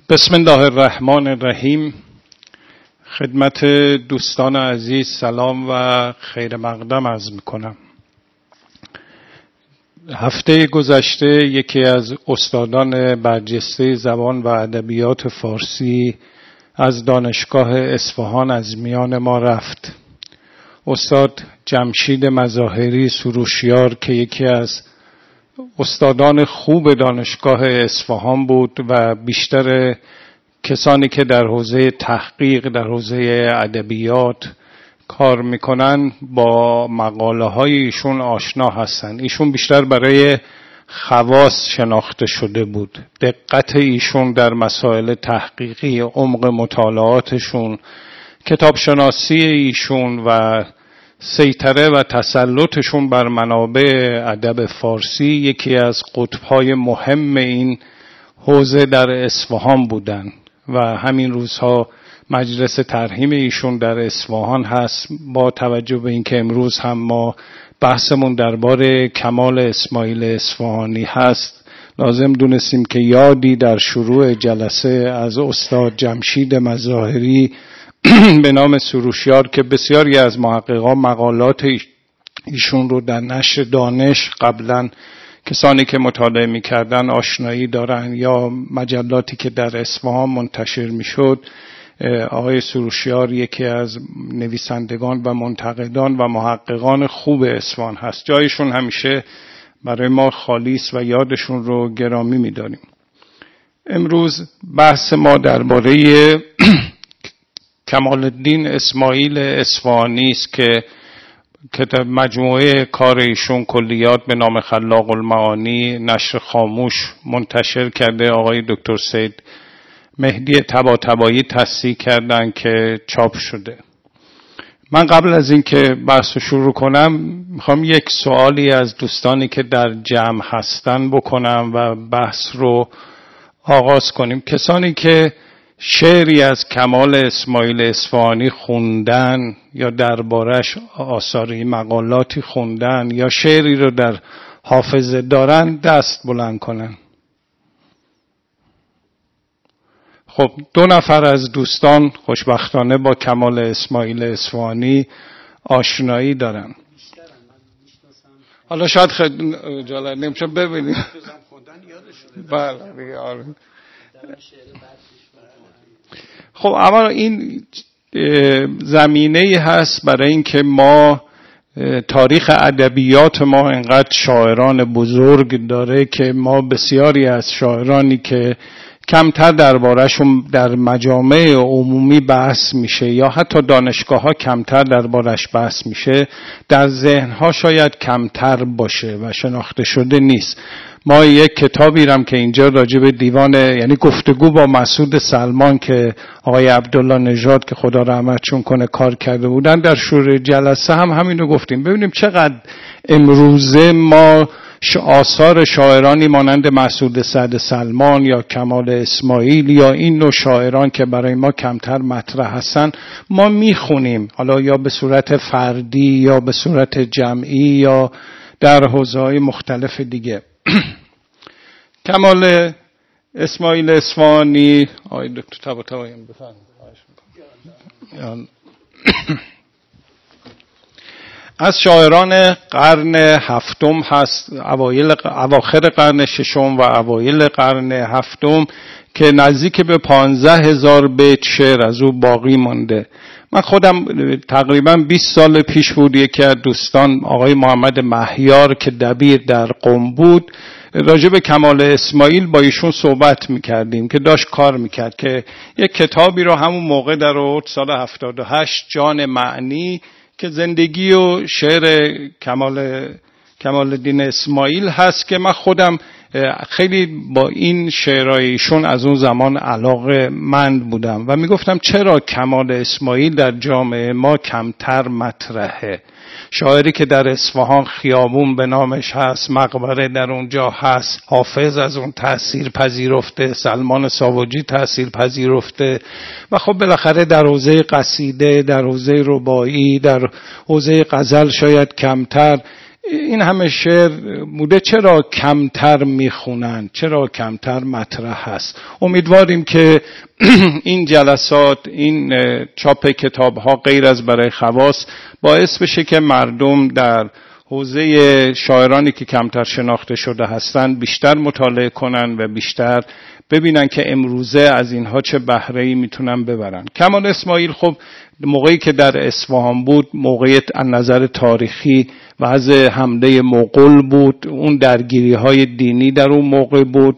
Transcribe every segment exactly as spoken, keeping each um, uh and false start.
بسم الله الرحمن الرحیم. خدمت دوستان عزیز سلام و خیر مقدم عرض میکنم. هفته گذشته یکی از استادان برجسته زبان و ادبیات فارسی از دانشگاه اصفهان از میان ما رفت. استاد جمشید مظاهری سروشیار که یکی از استادان خوب دانشگاه اصفهان بود و بیشتر کسانی که در حوزه تحقیق در حوزه ادبیات کار میکنن با مقاله های ایشون آشنا هستن. ایشون بیشتر برای خواص شناخته شده بود. دقت ایشون در مسائل تحقیقی، عمق مطالعاتشون، کتاب شناسی ایشون و سیطره و تسلطشون بر منابع ادب فارسی یکی از قطب‌های مهم این حوزه در اصفهان بودن و همین روزها مجلس ترحیم ایشون در اصفهان هست. با توجه به اینکه امروز هم ما بحثمون درباره کمال اسماعیل اصفهانی هست، لازم دونستیم که یادی در شروع جلسه از استاد جمشید مظاهری به نام سروشیار که بسیاری از محققان مقالات ایشون رو در نشر دانش قبلا کسانی که مطالعه می‌کردن آشنایی دارن یا مجلاتی که در اصفهان منتشر می‌شد. آقای سروشیار یکی از نویسندگان و منتقدان و محققان خوب اصفهان هست. جایشون همیشه برای ما خالی است و یادشون رو گرامی می‌داریم. امروز بحث ما درباره کمال الدین اسماعیل اصفهانی است که کتاب مجموعه کار ایشون کلیات به نام خلاق المعانی نشر خاموش منتشر کرده. آقای دکتر سید مهدی طباطبایی تصحیح کردن که چاپ شده. من قبل از اینکه بحث رو شروع کنم میخوام یک سوالی از دوستانی که در جمع هستن بکنم و بحث رو آغاز کنیم. کسانی که شعری از کمال اسماعیل اصفهانی خوندن یا دربارش آثاری مقالاتی خوندن یا شعری رو در حافظه دارن دست بلند کنن. خب دو نفر از دوستان خوشبختانه با کمال اسماعیل اصفهانی آشنایی دارن. حالا شاید خیلی جالب نمیشه ببینیم. بله دیگه. خب اما این زمینه‌ای هست برای اینکه ما تاریخ ادبیات ما انقدر شاعران بزرگ داره که ما بسیاری از شاعرانی که کمتر درباره‌شون در مجامع عمومی بحث میشه یا حتی دانشگاه‌ها کمتر درباره‌اش بحث میشه، در ذهن‌ها شاید کمتر باشه و شناخته شده نیست. ما یک کتابی رم که اینجا راجع به دیوان یعنی گفتگو با مسعود سلمان که آقای عبدالله نژاد که خدا رحمتشون کنه کار کرده بودن، در شروع جلسه هم همینو گفتیم. ببینیم چقدر امروزه ما آثار شاعرانی مانند مسعود سعد سلمان یا کمال اسماعیل یا این نوع شاعران که برای ما کمتر مطرح هستن ما میخونیم، حالا یا به صورت فردی یا به صورت جمعی یا در حوزه‌های مختلف دیگه. کمال اسماعیل اصفهانی آقای دکتر طباطبایی بفرمایید. از شاعران قرن هفتم هست، اوایل اواخر قرن ششم و اوایل قرن هفتم که نزدیک به پانزده هزار بیت شعر از او باقی مانده. من خودم تقریبا بیست سال پیش بود یکی از دوستان آقای محمد مهیار که دبیر در قم بود راجع به کمال اسماعیل با ایشون صحبت میکردیم که داشت کار میکرد که یک کتابی رو همون موقع در آورد سال هفتاد و هشت، جان معنی، که زندگی و شعر کمال کمال الدین اسماعیل هست که من خودم خیلی با این شعرایشون از اون زمان علاقه مند بودم و میگفتم چرا کمال اسماعیل در جامعه ما کمتر مطرحه. شاعری که در اصفهان خیابون به نامش هست، مقبره در اونجا هست، حافظ از اون تأثیر پذیرفته، سلمان ساواجی تأثیر پذیرفته و خب بالاخره در حوزه قصیده، در حوزه رباعی، در حوزه غزل شاید کمتر. این همه شعر بوده، چرا کمتر میخونن، چرا کمتر مطرح هست؟ امیدواریم که این جلسات، این چاپ کتاب ها غیر از برای خواص باعث بشه که مردم در حوزه شاعرانی که کمتر شناخته شده هستند بیشتر مطالعه کنن و بیشتر ببینن که امروزه از اینها چه بهره‌ای میتونن ببرن. کمال اسماعیل خب موقعی که در اصفهان بود، موقعیت از نظر تاریخی وضع حمله مغول بود، اون درگیری های دینی در اون موقع بود،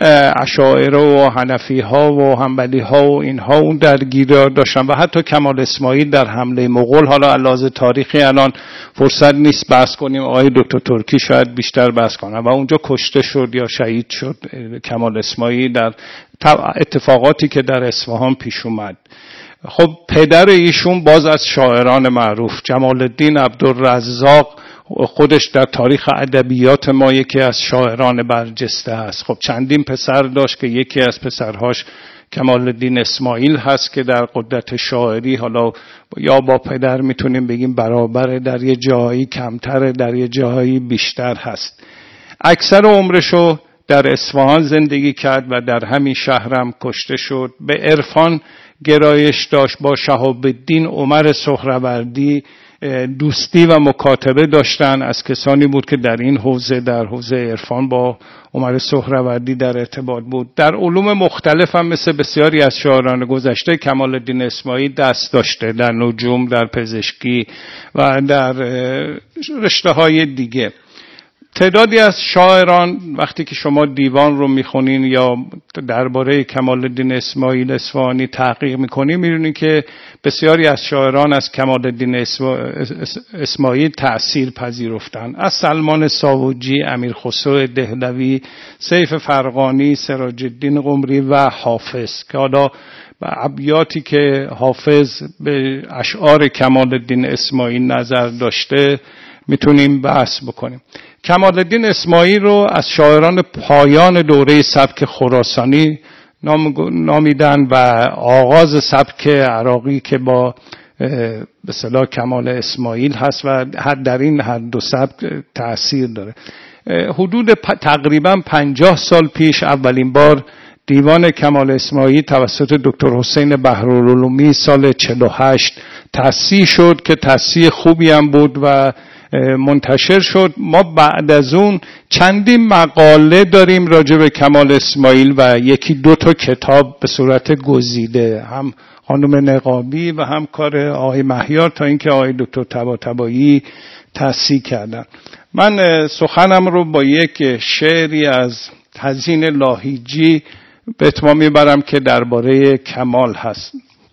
اشاعره و حنفی ها و حنبلی ها و اینها اون درگیری ها داشتن و حتی کمال اسماعیل در حمله مغول، حالا علاوه تاریخی الان فرصت نیست بحث کنیم، آقای دکتر ترکی شاید بیشتر بحث کنن، و اونجا کشته شد یا شهید شد کمال اسماعیل در اتفاقاتی که در اصفهان پیش اومد. خب پدر ایشون باز از شاعران معروف، جمال الدین عبدالرزاق، خودش در تاریخ ادبیات ما یکی از شاعران برجسته است. خب چندین پسر داشت که یکی از پسرهاش کمال الدین اسماعیل هست که در قدرت شاعری حالا یا با پدر میتونیم بگیم برابره، در یه جایی کمتره، در یه جایی بیشتر هست. اکثر عمرشو در اصفهان زندگی کرد و در همین شهرم کشته شد. به عرفان گرایش داشت، با شهاب الدین عمر سهروردی دوستی و مکاتبه داشتن، از کسانی بود که در این حوزه، در حوزه عرفان با عمر سهروردی در ارتباط بود. در علوم مختلف هم مثل بسیاری از شاعران گذشته کمال الدین اسماعیل دست داشته، در نجوم، در پزشکی و در رشته های دیگه. تعدادی از شاعران وقتی که شما دیوان رو میخونین یا درباره کمال الدین اسماعیل اصفهانی تحقیق میکنین، میبینین که بسیاری از شاعران از کمال الدین اسماعیل تأثیر پذیرفتن، از سلمان ساوجی، امیر خسرو دهلوی، سیف فرغانی، سراج الدین قمری و حافظ، که حالا ابیاتی که حافظ به اشعار کمال الدین اسماعیل نظر داشته میتونیم بحث بکنیم. کمال الدین اسماعیل رو از شاعران پایان دوره سبک خراسانی نامیدن و آغاز سبک عراقی که با به اصطلاح کمال اسماعیل هست و در این هر دو سبک تأثیر داره. حدود تقریبا پنجاه سال پیش اولین بار دیوان کمال اسماعیل توسط دکتر حسین بحرالعلومی سال چهل و هشت تأسیس شد که تأسیس خوبی هم بود و منتشر شد. ما بعد از اون چندین مقاله داریم راجع به کمال اسماعیل و یکی دو تا کتاب به صورت گزیده، هم خانم نقابی و هم کار آقای مهیار، تا اینکه آقای دکتر طباطبایی تأسیس کردن. من سخنم رو با یک شعری از تزیین لاهیجی به اتمام میبرم که درباره کمال هست.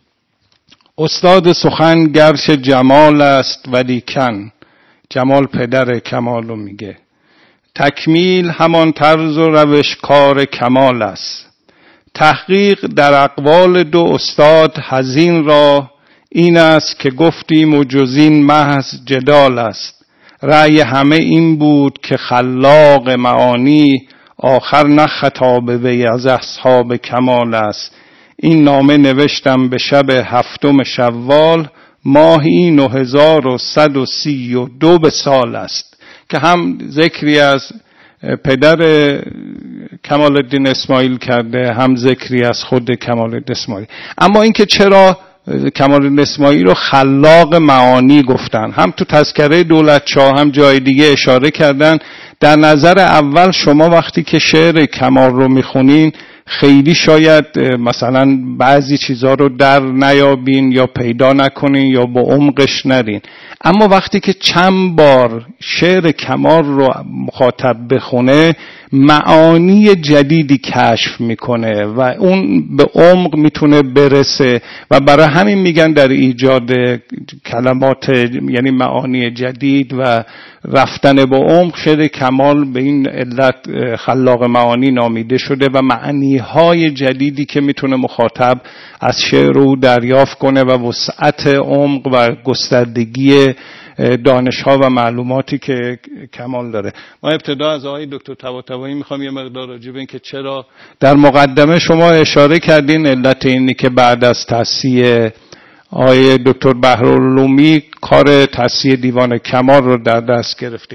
استاد سخن گرچ جمال است ولیکن، جمال پدر کمال رو میگه، تکمیل همان طرز و روش کار کمال است. تحقیق در اقوال دو استاد حزین را این است که گفتیم و جزین محض جدال است. رأی همه این بود که خلاق معانی آخر نه خطاب وی از اصحاب کمال است. این نامه نوشتم به شب هفتم شوال، ماهی نه هزار و صد و سی و دو به سال است، که هم ذکری از پدر کمال الدین اسماعیل کرده، هم ذکری از خود کمال الدین اسماعیل. اما اینکه چرا کمال الدین اسماعیل رو خلاق معانی گفتن، هم تو تذکره دولتشاه هم جای دیگه اشاره کردن. در نظر اول شما وقتی که شعر کمال رو میخونین خیلی شاید مثلا بعضی چیزها رو در نیابین یا پیدا نکنین یا با عمقش نرین، اما وقتی که چند بار شعر کمال رو مخاطب بخونه معانی جدیدی کشف میکنه و اون به عمق میتونه برسه و برای همین میگن در ایجاد کلمات یعنی معانی جدید و رفتن به عمق شعر کمال به این علت خلاق معانی نامیده شده و معنیهای جدیدی که میتونه مخاطب از شعر رو دریافت کنه و وسعت عمق و گستردگی دانش‌ها و معلوماتی که کمال داره. ما ابتدا از آقای دکتر طباطبایی میخوام یه مقدار راجع به این که چرا در مقدمه شما اشاره کردین علت اینی که بعد از تأسیس آقای دکتر بحرالعلومی کار تأسیس دیوان کمال رو در دست گرفتین.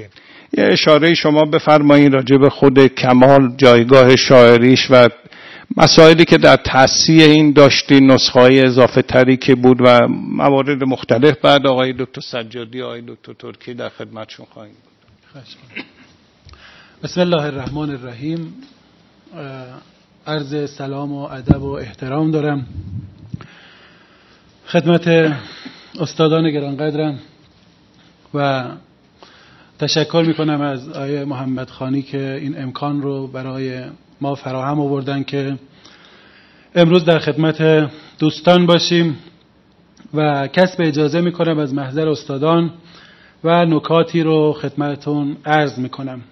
یه اشاره شما بفرمایید راجع به خود کمال، جایگاه شاعریش و مسائلی که در تصحیح این داشتی، نسخه‌های اضافه تری که بود و موارد مختلف. بعد آقای دکتر سجادی، آقای دکتر ترکی در خدمتشون خواهیم بود. بسم الله الرحمن الرحیم. عرض سلام و ادب و احترام دارم خدمت استادان گرانقدرم و تشکر میکنم از آقای محمد خانی که این امکان رو برای ما فراهم آوردن که امروز در خدمت دوستان باشیم و کسب اجازه میکنم از محضر استادان و نکاتی رو خدمتتون عرض میکنم.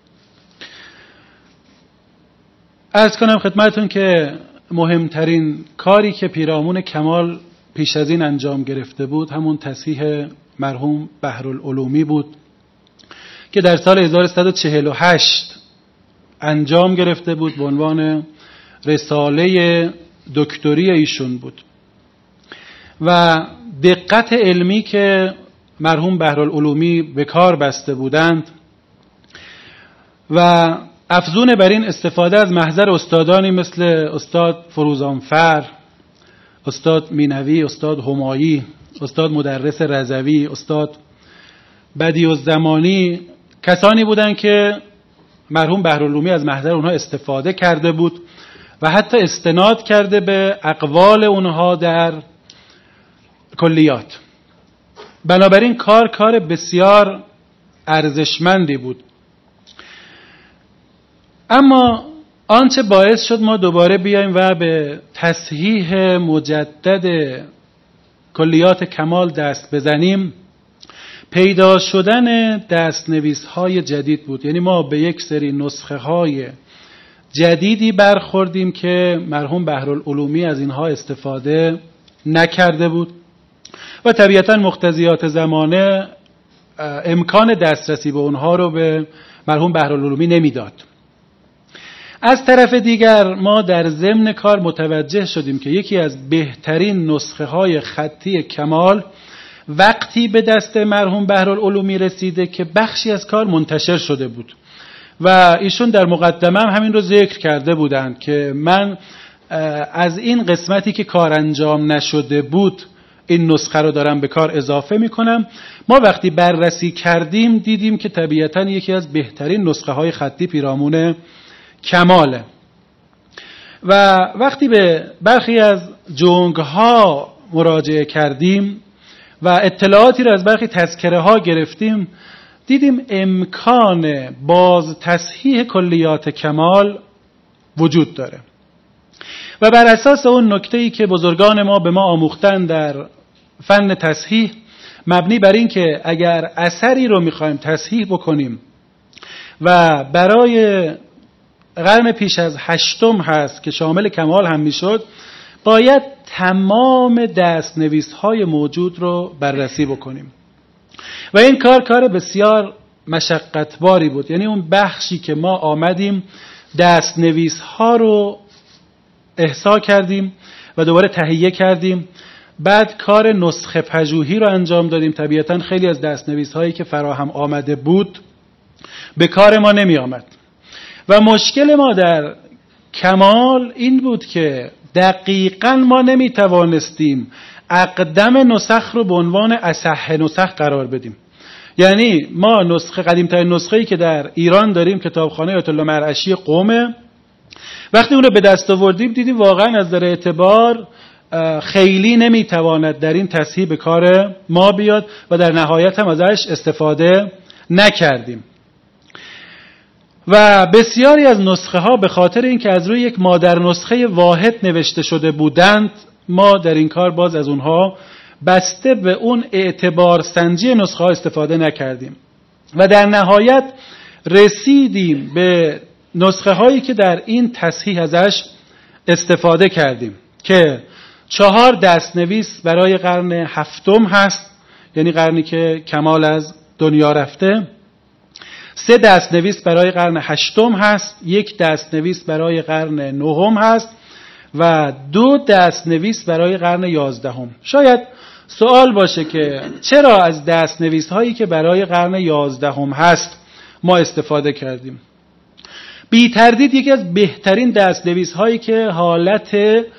عرض کنم خدمتتون که مهمترین کاری که پیرامون کمال پیش از این انجام گرفته بود همون تصحیح مرحوم بحرالعلومی بود که در سال هزار و سیصد و چهل و هشت انجام گرفته بود به عنوان رساله دکتری ایشون بود و دقت علمی که مرحوم بحرالعلومی به کار بسته بودند و افزون بر این استفاده از محضر استادانی مثل استاد فروزانفر، استاد مینوی، استاد همایی، استاد مدرس رضوی، استاد بدیع‌الزمانی، کسانی بودند که مرحوم بحرالعلومی از محضر اونها استفاده کرده بود و حتی استناد کرده به اقوال اونها در کلیات. بنابراین کار کار بسیار ارزشمندی بود. اما آنچه باعث شد ما دوباره بیایم و به تصحیح مجدد کلیات کمال دست بزنیم پیدا شدن دستنویس های جدید بود. یعنی ما به یک سری نسخه های جدیدی برخوردیم که مرحوم بحرالعلومی از اینها استفاده نکرده بود و طبیعتا مقتضیات زمانه امکان دسترسی به اونها رو به مرحوم بحرالعلومی نمیداد. از طرف دیگر ما در ضمن کار متوجه شدیم که یکی از بهترین نسخه های خطی کمال وقتی به دست مرحوم بحرالعلومی رسیده که بخشی از کار منتشر شده بود و ایشون در مقدمه هم همین رو ذکر کرده بودند که من از این قسمتی که کار انجام نشده بود این نسخه رو دارم به کار اضافه میکنم. ما وقتی بررسی کردیم دیدیم که طبیعتاً یکی از بهترین نسخه های خطی پیرامون کماله و وقتی به برخی از جنگ ها مراجعه کردیم و اطلاعاتی را از برخی تذکره ها گرفتیم دیدیم امکان باز تصحیح کلیات کمال وجود داره و بر اساس اون نکته‌ای که بزرگان ما به ما آموختن در فن تصحیح مبنی بر این که اگر اثری رو میخوایم تصحیح بکنیم و برای قرن پیش از هشتم هست که شامل کمال هم میشد باید تمام دستنویس های موجود رو بررسی بکنیم و این کار کار بسیار مشقتباری بود. یعنی اون بخشی که ما آمدیم دستنویس ها رو احصا کردیم و دوباره تهیه کردیم، بعد کار نسخه پژوهی رو انجام دادیم. طبیعتا خیلی از دستنویس هایی که فراهم آمده بود به کار ما نمی آمد و مشکل ما در کمال این بود که دقیقاً ما نمی توانستیم اقدم نسخ رو به عنوان اصح نسخ قرار بدیم. یعنی ما نسخه قدیمترین نسخه‌ای که در ایران داریم کتابخانه آیت الله مرعشی قم، وقتی اون رو به دست آوردیم دیدیم واقعاً از نظر اعتبار خیلی نمیتواند در این تصحیح به کار ما بیاد و در نهایت هم ازش استفاده نکردیم و بسیاری از نسخه ها به خاطر اینکه از روی یک مادر نسخه واحد نوشته شده بودند ما در این کار باز از اونها بسته به اون اعتبار سنجی نسخه ها استفاده نکردیم و در نهایت رسیدیم به نسخه هایی که در این تصحیح ازش استفاده کردیم که چهار دستنویس برای قرن هفتم هست، یعنی قرنی که کمال از دنیا رفته، سه دستنویس برای قرن هشتم هست، یک دستنویس برای قرن نهم هست و دو دستنویس برای قرن یازدهم. شاید سوال باشه که چرا از دستنویس هایی که برای قرن یازدهم هست ما استفاده کردیم. بی تردید یکی از بهترین دست‌نویس هایی که حالت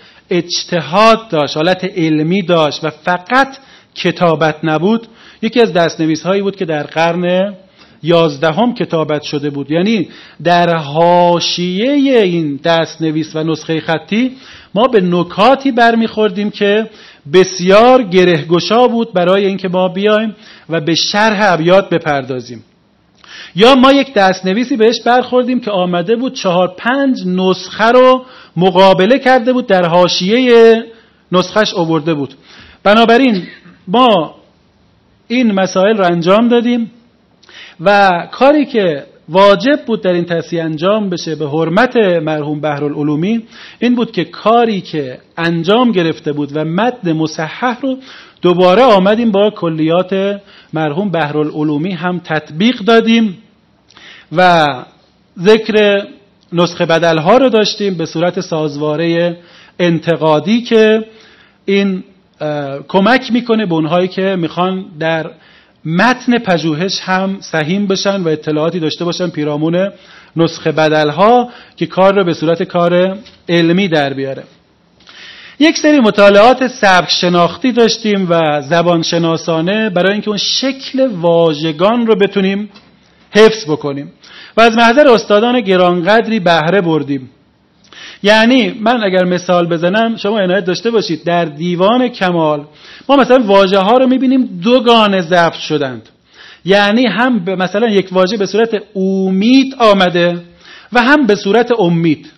اجتهاد داشت، حالت علمی داشت و فقط کتابت نبود، یکی از دست‌نویس هایی بود که در قرن یازدهم کتابت شده بود. یعنی در حاشیه این دست‌نویس و نسخه خطی ما به نکاتی برمیخوردیم که بسیار گرهگشا بود برای اینکه ما بیایم و به شرح ابیات بپردازیم. یا ما یک دست‌نویسی بهش برخوردیم که آمده بود چهار پنج نسخه رو مقابله کرده بود، در حاشیه نسخش آورده بود. بنابراین ما این مسائل رو انجام دادیم و کاری که واجب بود در این تصحیح انجام بشه به حرمت مرحوم بحرالعلومی این بود که کاری که انجام گرفته بود و متن مصحح رو دوباره آمدیم با کلیات مرحوم بحرالعلومی هم تطبیق دادیم و ذکر نسخه بدلها رو داشتیم به صورت سازواره انتقادی که این کمک میکنه به اونهایی که میخوان در متن پژوهش هم سهیم بشن و اطلاعاتی داشته باشن پیرامون نسخه بدلها که کار رو به صورت کار علمی در بیاره. یک سری مطالعات سبک شناختی داشتیم و زبان شناسانه برای اینکه اون شکل واژگان رو بتونیم حفظ بکنیم و از محضر استادان گرانقدری بهره بردیم. یعنی من اگر مثال بزنم شما عنایت داشته باشید، در دیوان کمال ما مثلا واژه ها رو میبینیم دو گانه ضبط شدند. یعنی هم مثلا یک واژه به صورت اومید آمده و هم به صورت امید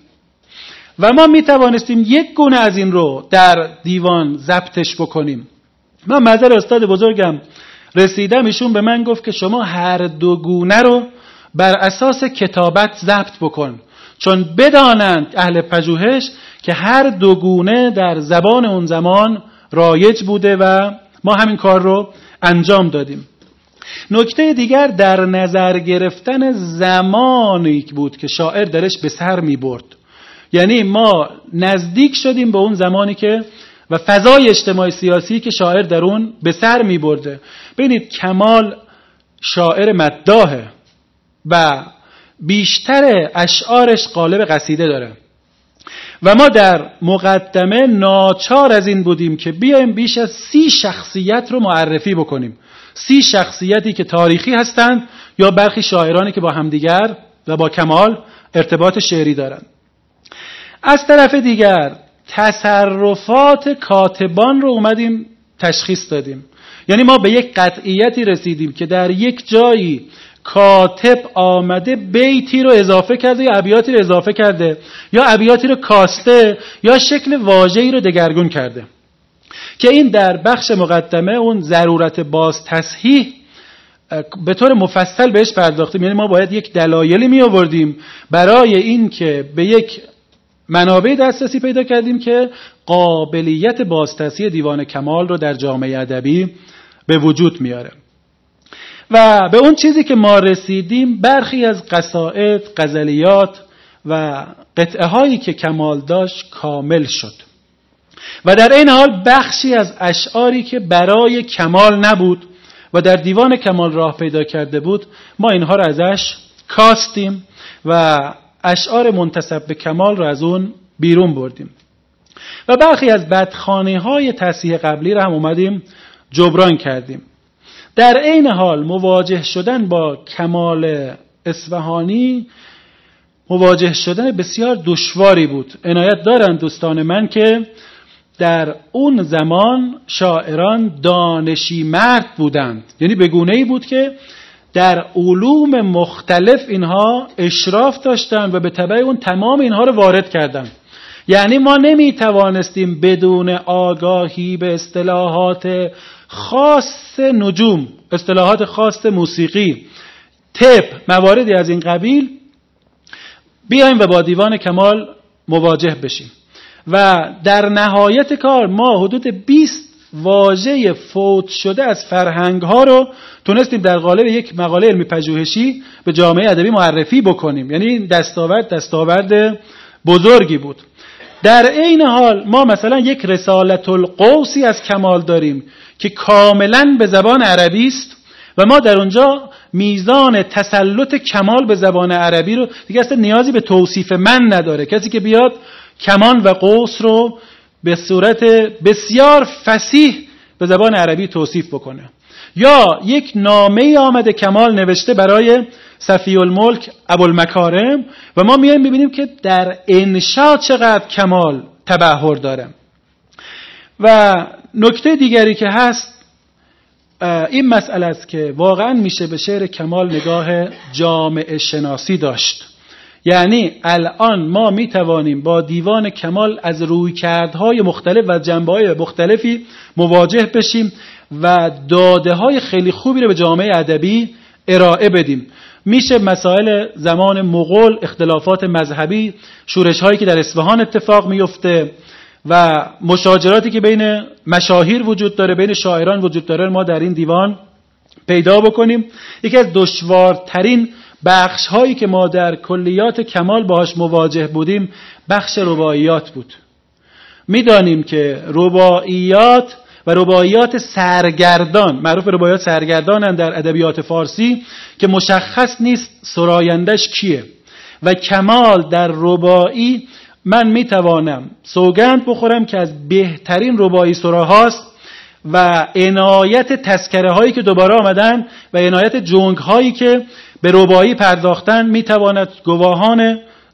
و ما میتوانستیم یک گونه از این رو در دیوان ضبطش بکنیم. من محضر استاد بزرگم رسیدم، ایشون به من گفت که شما هر دو گونه رو بر اساس کتابت ضبط بکن، چون بدانند اهل پژوهش که هر دو گونه در زبان اون زمان رایج بوده و ما همین کار رو انجام دادیم. نکته دیگر در نظر گرفتن زمانی بود که شاعر درش به سر می برد. یعنی ما نزدیک شدیم به اون زمانی که و فضای اجتماعی سیاسی که شاعر در اون به سر می برده. ببینید کمال شاعر مداحه و بیشتر اشعارش قالب قصیده داره و ما در مقدمه ناچار از این بودیم که بیایم بیش از سی شخصیت رو معرفی بکنیم. سی شخصیتی که تاریخی هستند یا برخی شاعرانی که با همدیگر و با کمال ارتباط شعری دارند. از طرف دیگر تصرفات کاتبان رو اومدیم تشخیص دادیم. یعنی ما به یک قطعیتی رسیدیم که در یک جایی کاتب آمده بیتی رو اضافه کرده یا ابیاتی رو اضافه کرده یا ابیاتی رو کاسته یا شکل واژه‌ای رو دگرگون کرده که این در بخش مقدمه اون ضرورت باز تصحیح به طور مفصل بهش پرداختیم. یعنی ما باید یک دلایلی می آوردیم برای این که به یک منابع دسترسی پیدا کردیم که قابلیت بازتصحیح دیوان کمال رو در جامعه ادبی به وجود میاره. و به اون چیزی که ما رسیدیم برخی از قصائد، غزلیات و قطعه هایی که کمال داشت کامل شد و در این حال بخشی از اشعاری که برای کمال نبود و در دیوان کمال راه پیدا کرده بود ما اینها رو ازش کاستیم و اشعار منتسب به کمال رو از اون بیرون بردیم و برخی از بدخوانی های تصحیح قبلی رو هم اومدیم جبران کردیم. در این حال مواجه شدن با کمال اصفهانی مواجه شدن بسیار دشواری بود. عنایت دارند دوستان من که در اون زمان شاعران دانشی مرد بودند، یعنی به گونه‌ای بود که در علوم مختلف اینها اشراف داشتند و به تبع اون تمام اینها رو وارد کردند. یعنی ما نمی توانستیم بدون آگاهی به اصطلاحات خاص نجوم، اصطلاحات خاص موسیقی، طب، مواردی از این قبیل بیایم و با دیوان کمال مواجه بشیم و در نهایت کار ما حدود بیست واژه فوت شده از فرهنگ ها رو تونستیم در قالب یک مقاله علمی پژوهشی به جامعه ادبی معرفی بکنیم. یعنی این دستاورد دستاورد بزرگی بود. در عین حال ما مثلا یک رسالة القوسی از کمال داریم که کاملا به زبان عربی است و ما در اونجا میزان تسلط کمال به زبان عربی رو دیگه اصلا نیازی به توصیف من نداره. کسی که بیاد کمان و قوس رو به صورت بسیار فصیح به زبان عربی توصیف بکنه. یا یک نامه آمده کمال نوشته برای صفی الملک ابوالمکارم و ما میایم میبینیم که در انشاء چقدر کمال تبحر داره. و نکته دیگری که هست این مسئله است که واقعا میشه به شعر کمال نگاه جامعه شناسی داشت. یعنی الان ما میتوانیم با دیوان کمال از رویکردهای مختلف و جنبه‌های مختلفی مواجه بشیم و داده‌های خیلی خوبی رو به جامعه ادبی ارائه بدیم. میشه مسائل زمان مغول، اختلافات مذهبی، شورش‌هایی که در اصفهان اتفاق میفته و مشاجراتی که بین مشاهیر وجود داره، بین شاعران وجود داره، ما در این دیوان پیدا بکنیم. یکی از دشوارترین بخش هایی که ما در کلیات کمال باهاش مواجه بودیم بخش رباعیات بود. میدانیم که رباعیات و رباعیات سرگردان، معروف رباعیات سرگردانند در ادبیات فارسی، که مشخص نیست سرایندش کیه. و کمال در رباعی من میتوانم سوگند بخورم که از بهترین رباعی سراهاست و عنایت تذکره هایی که دوباره آمدن و عنایت جنگ هایی که به رباعی پرداختن میتواند گواهان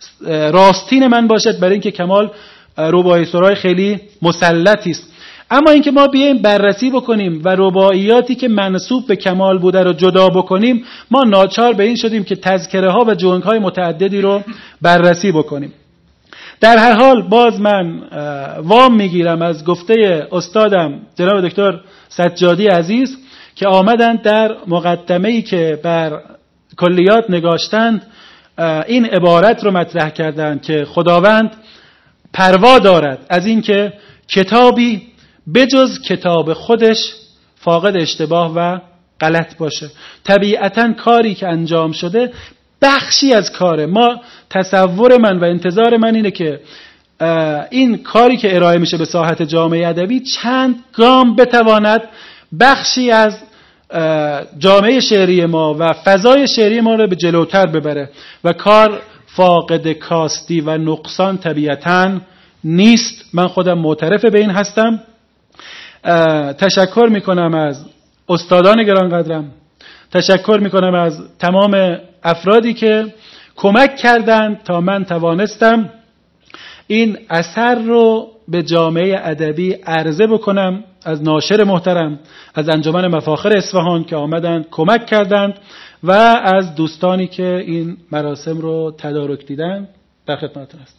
راستین من باشد برای اینکه کمال رباعی سرای خیلی مسلطی است. اما اینکه ما بیایم بررسی بکنیم و رباعیاتی که منسوب به کمال بوده رو جدا بکنیم، ما ناچار به این شدیم که تذکره ها و جنگ های متعددی رو بررسی بکنیم. در هر حال باز من وام میگیرم از گفته استادم جناب دکتر سجادی عزیز که آمدند در مقدمه‌ای که بر کلیات نگاشتند این عبارت رو مطرح کردند که خداوند پروا دارد از این که کتابی بجز کتاب خودش فاقد اشتباه و غلط باشه. طبیعتاً کاری که انجام شده بخشی از کاره ما، تصور من و انتظار من اینه که این کاری که ارائه میشه به ساحت جامعه ادبی چند گام بتواند بخشی از جامعه شعری ما و فضای شعری ما رو به جلوتر ببره و کار فاقد کاستی و نقصان طبیعتاً نیست. من خودم معترف به این هستم. تشکر میکنم از استادان گرانقدرم، تشکر میکنم از تمام افرادی که کمک کردند تا من توانستم این اثر رو به جامعه ادبی عرضه بکنم. از ناشر محترم، از انجمن مفاخر اصفهان که آمدند کمک کردند و از دوستانی که این مراسم رو تدارک دیدن، در خدمتتون هستم.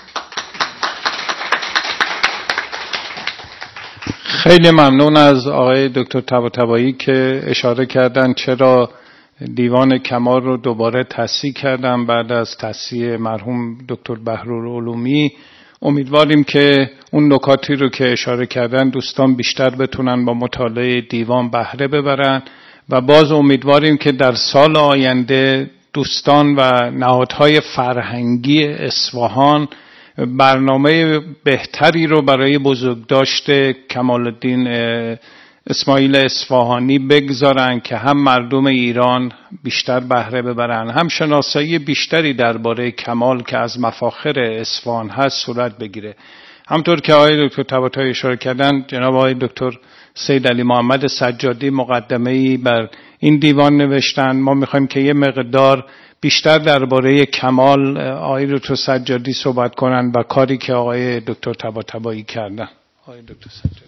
خیلی ممنون از آقای دکتر طباطبایی که اشاره کردن چرا دیوان کمال رو دوباره تصحیح کردم بعد از تصحیح مرحوم دکتر بحرالعلومی. امیدواریم که اون نکاتی رو که اشاره کردن دوستان بیشتر بتونن با مطالعه دیوان بهره ببرن و باز امیدواریم که در سال آینده دوستان و نهادهای فرهنگی اصفهان برنامه بهتری رو برای بزرگداشت کمال الدین اسماعیل اصفهانی بگذارن که هم مردم ایران بیشتر بهره ببرن، هم شناسایی بیشتری درباره کمال که از مفاخر اصفهان هست صورت بگیره. همطور که آقای دکتر طباطبایی اشاره کردن، جناب آقای دکتر سید علی محمد سجادی مقدمه‌ای بر این دیوان نوشتن. ما میخوایم که یه مقدار بیشتر درباره کمال آقای دکتر سجادی صحبت کنن و کاری که آقای دکتر طباطبایی کردن. آقای دکتر سجادی.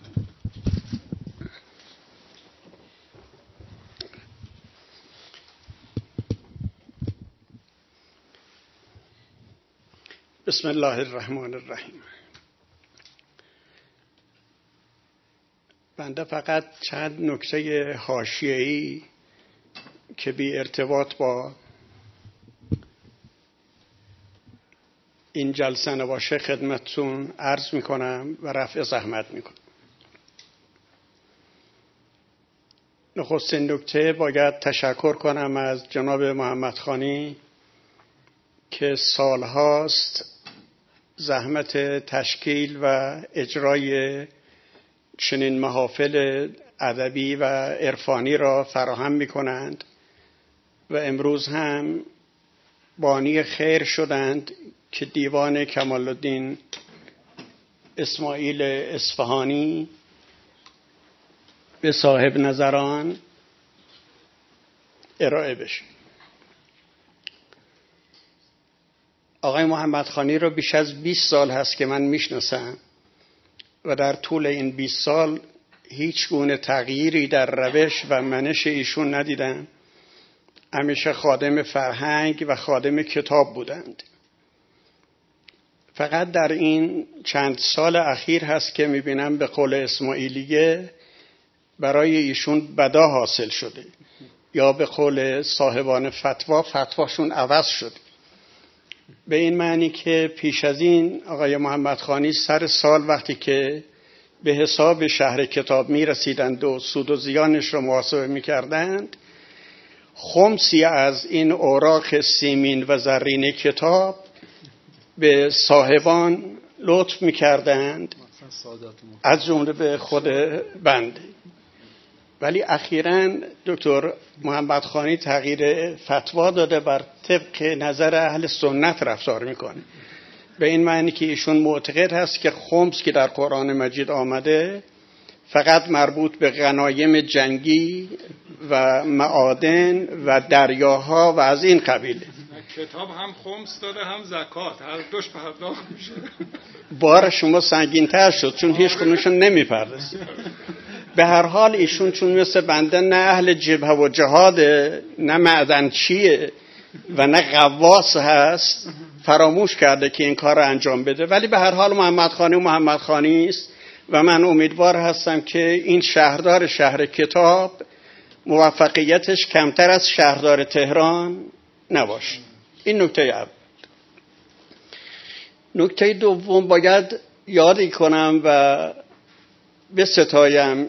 بسم الله الرحمن الرحیم. بنده فقط چند نکته حاشیه‌ای که بی ارتباط با این جلسه نباشه خدمتتون عرض میکنم و رفع زحمت میکنم. نخستین نکته باید تشکر کنم از جناب محمد خانی که سالهاست زحمت تشکیل و اجرای چنین محافل ادبی و عرفانی را فراهم می کنند و امروز هم بانی خیر شدند که دیوان کمال الدین اسماعیل اصفهانی به صاحب نظران ارائه بشه. آقای محمد خانی را بیش از بیست سال هست که من میشناسم و در طول این بیست سال هیچ گونه تغییری در روش و منش ایشون ندیدم. همیشه خادم فرهنگ و خادم کتاب بودند. فقط در این چند سال اخیر هست که میبینم به قول اسماعیلیه برای ایشون بدا حاصل شده، یا به قول صاحبان فتوا فتواشون عوض شده. به این معنی که پیش از این آقای محمد خانی سر سال وقتی که به حساب شهر کتاب می رسیدند و سود و زیانش را محاسبه می کردند، خمسی از این اوراق سیمین و زرین کتاب به صاحبان لطف می کردند، از جمله به خود بنده. ولی اخیراً دکتر محمد خانی تغییر فتوا داده، بر طبق نظر اهل سنت رفتار میکنه. به این معنی که ایشون معتقد هست که خمس که در قرآن مجید آمده فقط مربوط به غنایم جنگی و معادن و دریاها و از این قبیله. کتاب هم خمس داده هم زکات، هر دوش پرداخت میشه. بار شما سنگین‌تر شد چون هیچ کنونشون نمیپردازه. به هر حال ایشون چون مثل بنده نه اهل جبهه و جهاده، نه معدنچیه و نه غواص هست، فراموش کرده که این کار رو انجام بده. ولی به هر حال محمد خانی و محمد خانی است و من امیدوار هستم که این شهردار شهر کتاب موفقیتش کمتر از شهردار تهران نباشه. این نکته اول. نکته دوم باید یادی کنم و به ستایم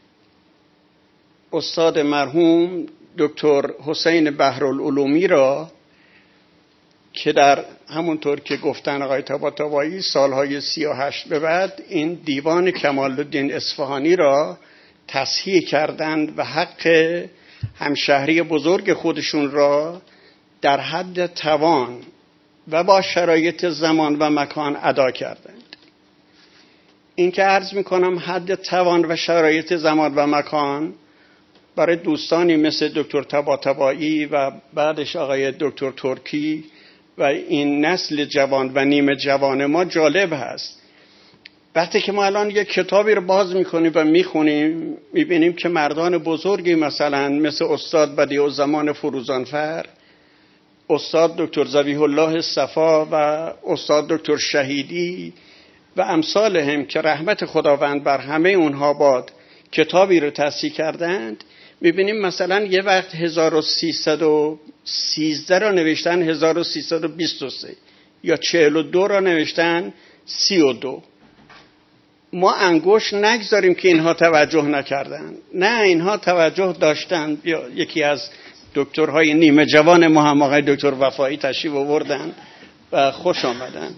استاد مرحوم دکتر حسین بحرالعلومی را که در همونطور که گفتن آقای طباطبایی سالهای سی و هشت به بعد این دیوان کمال الدین اصفهانی را تصحیح کردند و حق همشهری بزرگ خودشون را در حد توان و با شرایط زمان و مکان ادا کردند. این که عرض میکنم حد توان و شرایط زمان و مکان برای دوستانی مثل دکتر طباطبایی و بعدش آقای دکتر ترکی و این نسل جوان و نیمه جوان ما جالب هست. وقتی که ما الان یک کتابی رو باز میکنیم و میخونیم میبینیم که مردان بزرگی مثلا مثل استاد بدیعالزمان فروزانفر، استاد دکتر ذبیح الله صفا و استاد دکتر شهیدی و امثال هم که رحمت خداوند بر همه اونها باد کتابی رو تصحیح کردند، میبینیم مثلا یه وقت هزار و سیصد و سیزده را نوشتن هزار و سیصد و بیست و سه یا چهل و دو را نوشتن سی و دو. ما انگوش نگذاریم که اینها توجه نکردن. نه، اینها توجه داشتن. یکی از دکترهای نیمه جوان ما هم آقای دکتر وفایی تشریف آوردن و خوش آمدن.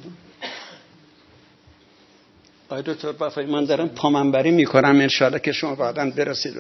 آقای دکتر وفایی من دارم پامنبری میکنم، انشاءالله که شما بعداً برسید.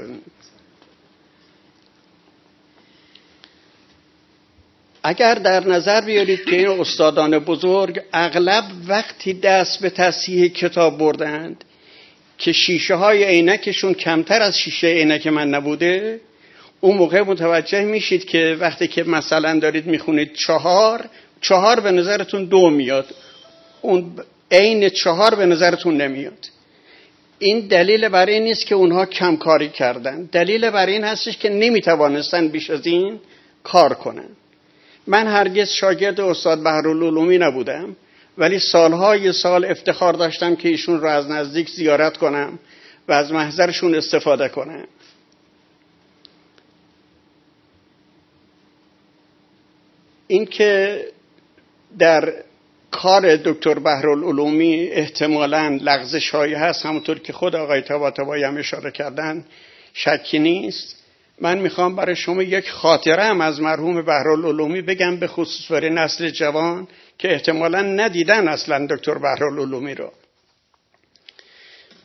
اگر در نظر بیارید که این استادان بزرگ اغلب وقتی دست به تصحیح کتاب بردند که شیشه های عینکشون کمتر از شیشه عینک من نبوده، اون موقع متوجه میشید که وقتی که مثلا دارید میخونید چهار چهار به نظرتون دو میاد، اون عین چهار به نظرتون نمیاد. این دلیل بر این نیست که اونها کم کاری کردن، دلیل بر این هستش که نمیتوانستن بیش از این کار کنن. من هرگز شاگرد استاد بحرالعلومی نبودم، ولی سالهای سال افتخار داشتم که ایشون را از نزدیک زیارت کنم و از محضرشون استفاده کنم. این که در کار دکتر بحرالعلومی احتمالاً لغزش هایی هست، همونطور که خود آقای طباطبایی هم اشاره کردن، شکی نیست. من میخوام برای شما یک خاطره هم از مرحوم بحرالعلومی بگم، به خصوص برای نسل جوان که احتمالاً ندیدن اصلا دکتر بحرالعلومی رو.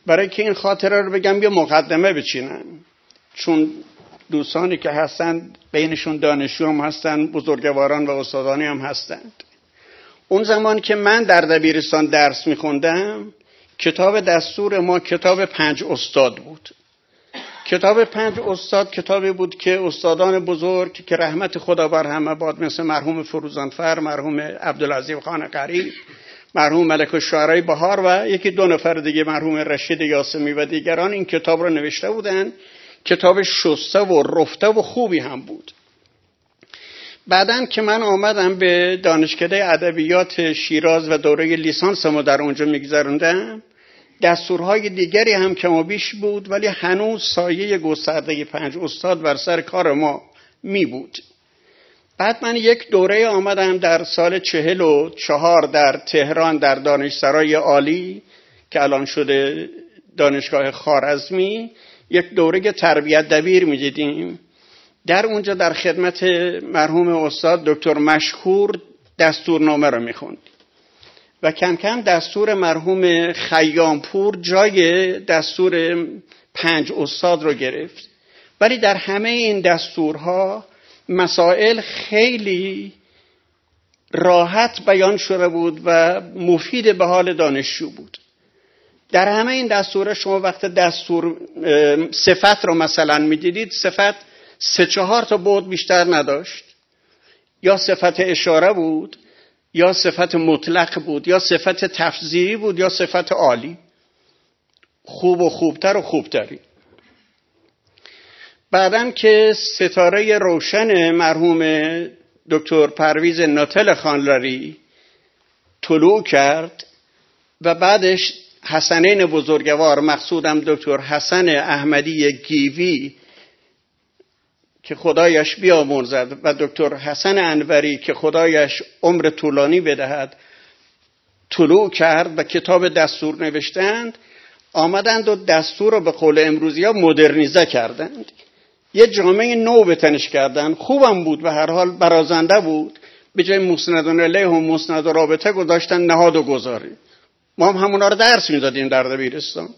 برای که این خاطره رو بگم یه مقدمه بچینم، چون دوستانی که هستن بینشون دانشجو هم هستن، بزرگواران و استادانی هم هستند. اون زمان که من در دبیرستان درس میخوندم، کتاب دستور ما کتاب پنج استاد بود. کتاب پنج استاد کتابی بود که استادان بزرگ که رحمت خدا بر همه باد، مثل مرحوم فروزانفر، مرحوم عبدالعظیم خان قریب، مرحوم ملک الشعرای بهار و یکی دو نفر دیگه، مرحوم رشید یاسمی و دیگران، این کتاب رو نوشته بودن. کتاب شسته و رفته و خوبی هم بود. بعدن که من آمدم به دانشکده ادبیات شیراز و دوره لیسانس ما در اونجا میگذروندم، دستورهای دیگری هم کم و بیش بود، ولی هنوز سایه گسترده پنج استاد بر سر کار ما می بود. بعد من یک دوره آمدم در سال چهل و چهار در تهران در دانشسرای عالی که الان شده دانشگاه خوارزمی، یک دوره تربیت دبیر می دیدیم. در اونجا در خدمت مرحوم استاد دکتر مشکور دستورنامه رو می خوند و کم کم دستور مرحوم خیامپور جای دستور پنج استاد رو گرفت. ولی در همه این دستورها مسائل خیلی راحت بیان شده بود و مفید به حال دانشجو بود. در همه این دستورها شما وقت دستور صفت رو مثلا میدیدید، صفت سه چهار تا بود بیشتر نداشت. یا صفت اشاره بود، یا صفت مطلق بود، یا صفت تفضیلی بود، یا صفت عالی، خوب و خوبتر و خوبتری. بعدن که ستاره روشن مرحوم دکتر پرویز ناتل خانلری طلوع کرد و بعدش حسنین بزرگوار، مقصودم دکتر حسن احمدی گیوی که خدایش بیامرزد و دکتر حسن انوری که خدایش عمر طولانی بدهد طلوع کرد و کتاب دستور نوشتند، آمدند و دستور رو به قول امروزی ها مدرنیزه کردند، یه جامعه نو به تنش کردند. خوبم بود و هر حال برازنده بود. به جای مسندون علیه و مسند و رابطه گذاشتن نهاد و گذاری. ما هم همونا رو درس میدادیم در دبیرستان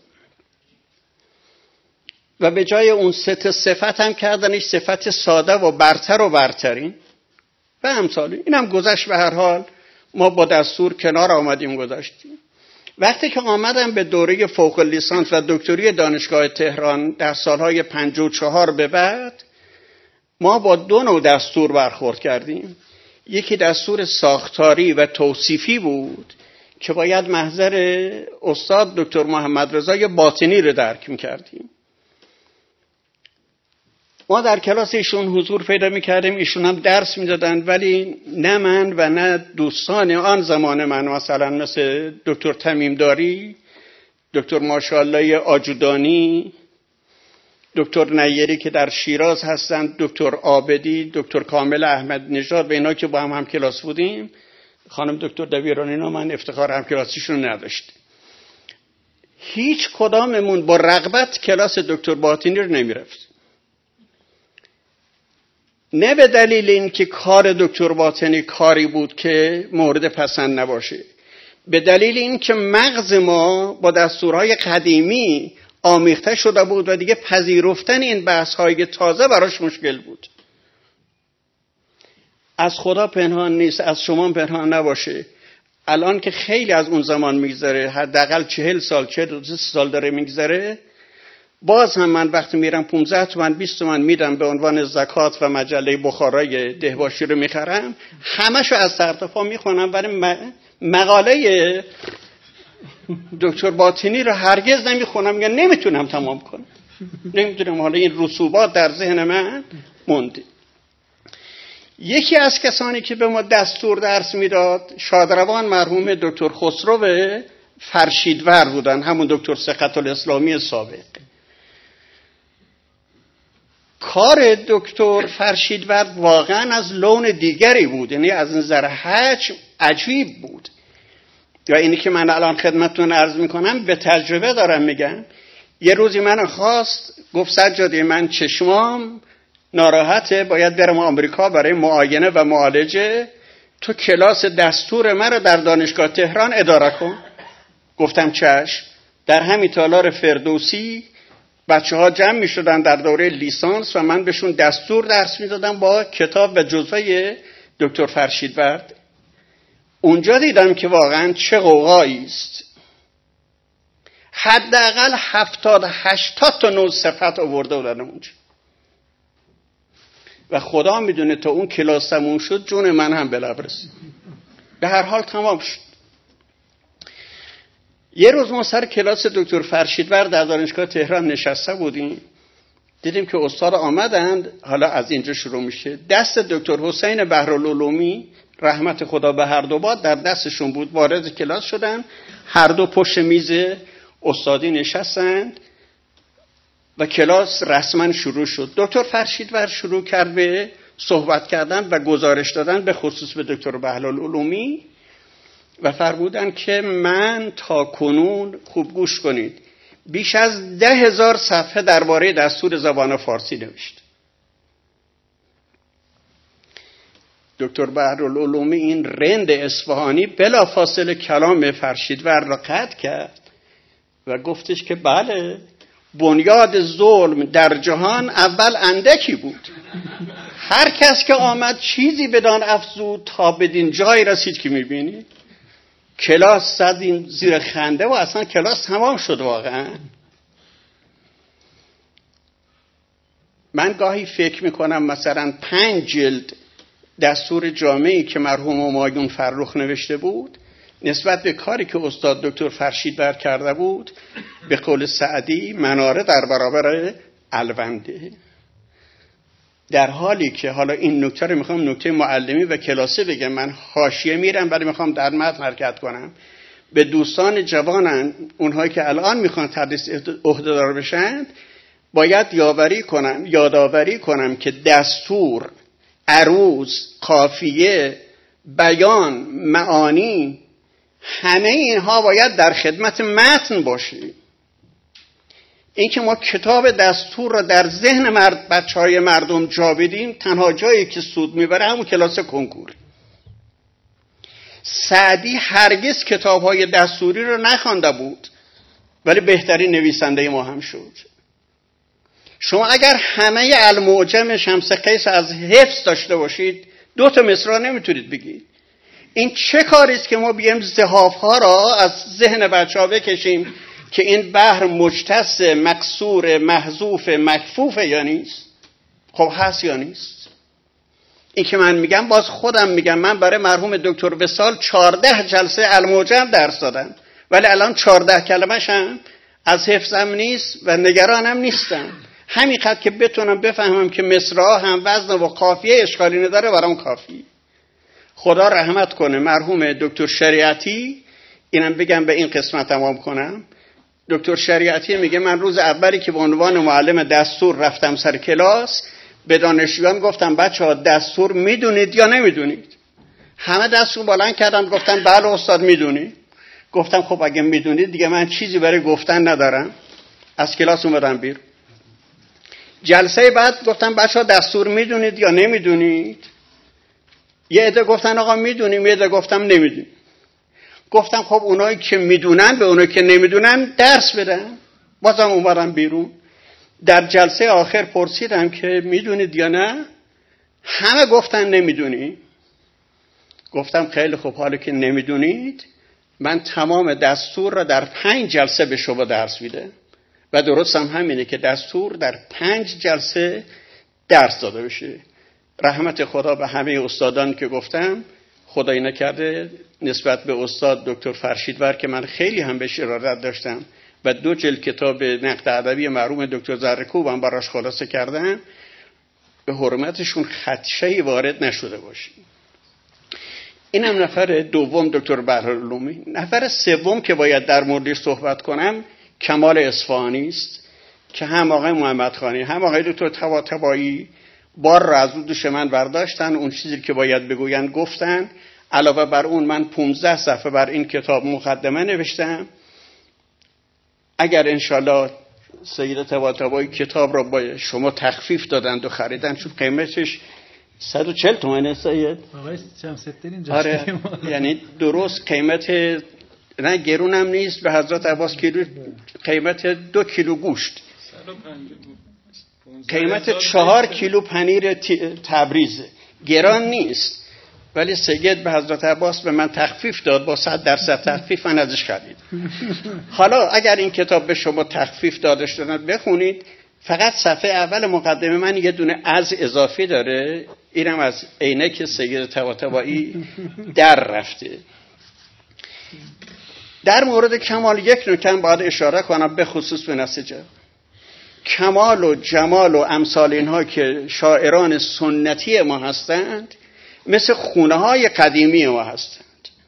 و به جای اون ست صفت هم کردنش صفت ساده و برتر و برترین و امثالی. این هم گذشت. به هر حال ما با دستور کنار آمدیم گذاشتیم. وقتی که آمدم به دوره فوق لیسانس و دکتری دانشگاه تهران در سالهای پنجاه و چهار به بعد، ما با دو نوع دستور برخورد کردیم. یکی دستور ساختاری و توصیفی بود که باید محضر استاد دکتر محمد رضای باطنی رو درک می‌کردیم. ما در کلاس ایشون حضور پیدا می‌کردیم، ایشون هم درس می‌دادند، ولی نه من و نه دوستان آن زمان من، مثلا مثل دکتر تمیمداری، دکتر ماشاءالله آجودانی، دکتر نیری که در شیراز هستند، دکتر عابدی، دکتر کامل احمد نژاد و اینا که با هم هم کلاس بودیم، خانم دکتر دبیرانی، اینا من افتخار هم کلاسیشون نداشت. هیچ کداممون با رغبت کلاس دکتر باطنی رو نمی‌رفت. نه به دلیل این که کار دکتر باطنی کاری بود که مورد پسند نباشه، به دلیل این که مغز ما با دستورهای قدیمی آمیخته شده بود و دیگه پذیرفتن این بحث‌های تازه براش مشکل بود. از خدا پنهان نیست، از شما پنهان نباشه. الان که خیلی از اون زمان میگذره، حداقل چهل سال چهل سال داره میگذره، باز هم من وقتی میرم پانزده تومن بیست تومن میدم به عنوان زکات و مجله بخارای دهباشی رو میخرم، همشو از سرتفا میخونم، ولی مقاله دکتر باطنی رو هرگز نمیخونم، میگم نمیتونم تمام کنم، نمیتونم. حالا این رسوبات در ذهن من مونده. یکی از کسانی که به ما دستور درس میداد شادروان مرحوم دکتر خسرو فرشیدور بودن، همون دکتر ثقت الاسلامی سابق. کار دکتر فرشیدور واقعا از لون دیگری بود، یعنی از نظر حجم عجیب بود. یا اینی که من الان خدمتتون عرض میکنم به تجربه دارم میگم. یه روزی من خواست، گفت سجادی من چشمام ناراحته، باید برم آمریکا برای معاینه و معالجه، تو کلاس دستور من رو در دانشگاه تهران اداره کن. گفتم چشم. در همین تالار فردوسی بچه ها جمع می شدن در دوره لیسانس و من بهشون دستور درس می دادم با کتاب و جزوه دکتر فرشیدورد. اونجا دیدم که واقعا چه غوغایی است. حداقل هفتاد هشتاد تا نوع صفت آورده بودن اونجا و خدا میدونه تا اون کلاس تموم شد جون من هم به لب رسید. به هر حال تمام شد. یه روز ما سر کلاس دکتر فرشیدورد در دانشگاه تهران نشسته بودیم، دیدیم که استاد آمدند. حالا از اینجا شروع میشه. دست دکتر حسین بحرالعلومی رحمت خدا به هر دو باد در دستشون بود. وارد کلاس شدن، هر دو پشت میز استادی نشستند و کلاس رسما شروع شد. دکتر فرشیدورد شروع کرد به صحبت کردن و گزارش دادن به خصوص به دکتر بحرالعلومی و فرمودن که من تا کنون، خوب گوش کنید، بیش از ده هزار صفحه درباره دستور زبان فارسی نوشت. دکتر بحرالعلومی این رند اصفهانی بلافاصله کلام فرشیدورد را قطع کرد و گفتش که بله، بنیاد ظلم در جهان اول اندکی بود، هر کس که آمد چیزی بدان افزود تا بدین جای رسید که میبینید. کلاس زدیم زیر خنده و اصلا کلاس تمام شد. واقعا من گاهی فکر میکنم مثلا پنج جلد دستور جامعی که مرحوم همایون فرخ نوشته بود نسبت به کاری که استاد دکتر فرشیدورد کرده بود، به قول سعدی مناره در برابر الونده. در حالی که حالا این نکته رو میخوام نکته معلمی و کلاسی بگم، من حاشیه میرم ولی میخوام در متن حرکت کنم. به دوستان جوانن، اونهایی که الان میخوان تدریس عهدهدار بشن، باید یادآوری کنم یادآوری کنم که دستور، عروض، قافیه، بیان، معانی، همه اینها باید در خدمت متن باشه. این که ما کتاب دستور را در ذهن مرد بچه های مردم جا بدیم، تنها جایی که سود میبره همون کلاس کنکور. سعدی هرگز کتاب های دستوری رو نخوانده بود ولی بهترین نویسنده ما هم شد. شما اگر همه المعجم شمس قیس از حفظ داشته باشید دو تا مصرع نمیتونید بگید. این چه کاری است که ما بیایم زحاف ها را از ذهن بچه ها بکشیم که این بحر مجتث، مکسور، محذوف، مکفوف یا نیست؟ خب هست یا نیست؟ این که من میگم، باز خودم میگم، من برای مرحوم دکتر وصال چارده جلسه المعجم درس دادم ولی الان چارده کلمش هم از حفظم نیست و نگرانم نیستم. همینقدر که بتونم بفهمم که مصرع هم وزن و قافیه اشکالی نداره برام کافی. خدا رحمت کنه مرحوم دکتر شریعتی. اینم بگم به این قسمت تمام کنم. دکتر شریعتی میگه من روز اولی که به عنوان معلم دستور رفتم سر کلاس، به دانشجویان گفتم بچه ها دستور میدونید یا نمیدونید؟ همه دستور بلند کردن گفتن بله استاد میدونی. گفتم خب اگه میدونید دیگه من چیزی برای گفتن ندارم. از کلاس اومدم بیرون. جلسه بعد گفتم بچه ها دستور میدونید یا نمیدونید؟ یه عده گفتن آقا میدونیم، یه عده گفتم نمیدونیم. گفتم خب اونایی که میدونن به اونایی که نمیدونن درس بدن. بازم اومدم بیرون. در جلسه آخر پرسیدم که میدونید یا نه؟ همه گفتن نمیدونی. گفتم خیلی خوب، حالا که نمیدونید من تمام دستور را در پنج جلسه به شما درس میدم و درست هم همینه که دستور در پنج جلسه درس داده بشه. رحمت خدا به همه استادان که گفتم. خدایی نکرده نسبت به استاد دکتر فرشیدورد که من خیلی هم بهش ارادت داشتم و دو جلد کتاب نقد ادبی مرحوم دکتر زرکوبم براش خلاصه کردم، به حرمتشون خدشه‌ای وارد نشده باشه. اینم نفر دوم دکتر بحرالعلومی. نفر سوم که باید در موردش صحبت کنم کمال اصفهانی است که هم آقای محمدخانی هم آقای دکتر طباطبایی بار را از دوش من برداشتن، اون چیزی که باید بگوین گفتن. علاوه بر اون من پونزده صفحه بر این کتاب مقدمه نوشتم. اگر انشالله سید طباطبایی کتاب را با شما تخفیف دادند و خریدن، چون قیمتش صد و چهل تومنه سید. آقای شمس‌الدین اینجا. آره یعنی درست قیمت نه گرونم نیست. به حضرت عباس کیلو قیمت دو کیلو گوشت، قیمت چهار کیلو پنیر تبریزه، گران نیست. ولی سید به حضرت عباس به من تخفیف داد، با صد درصد تخفیف من ازش خرید. حالا اگر این کتاب به شما تخفیف داده شده بخونید، فقط صفحه اول مقدمه من یه دونه از اضافی داره، اینم از عینک سید طباطبایی در رفته. در مورد کمال یک نکته باید اشاره کنم، به خصوص به نسیجه. کمال و جمال و امثال اینها که شاعران سنتی ما هستند مثل خونه های قدیمی ما هستند.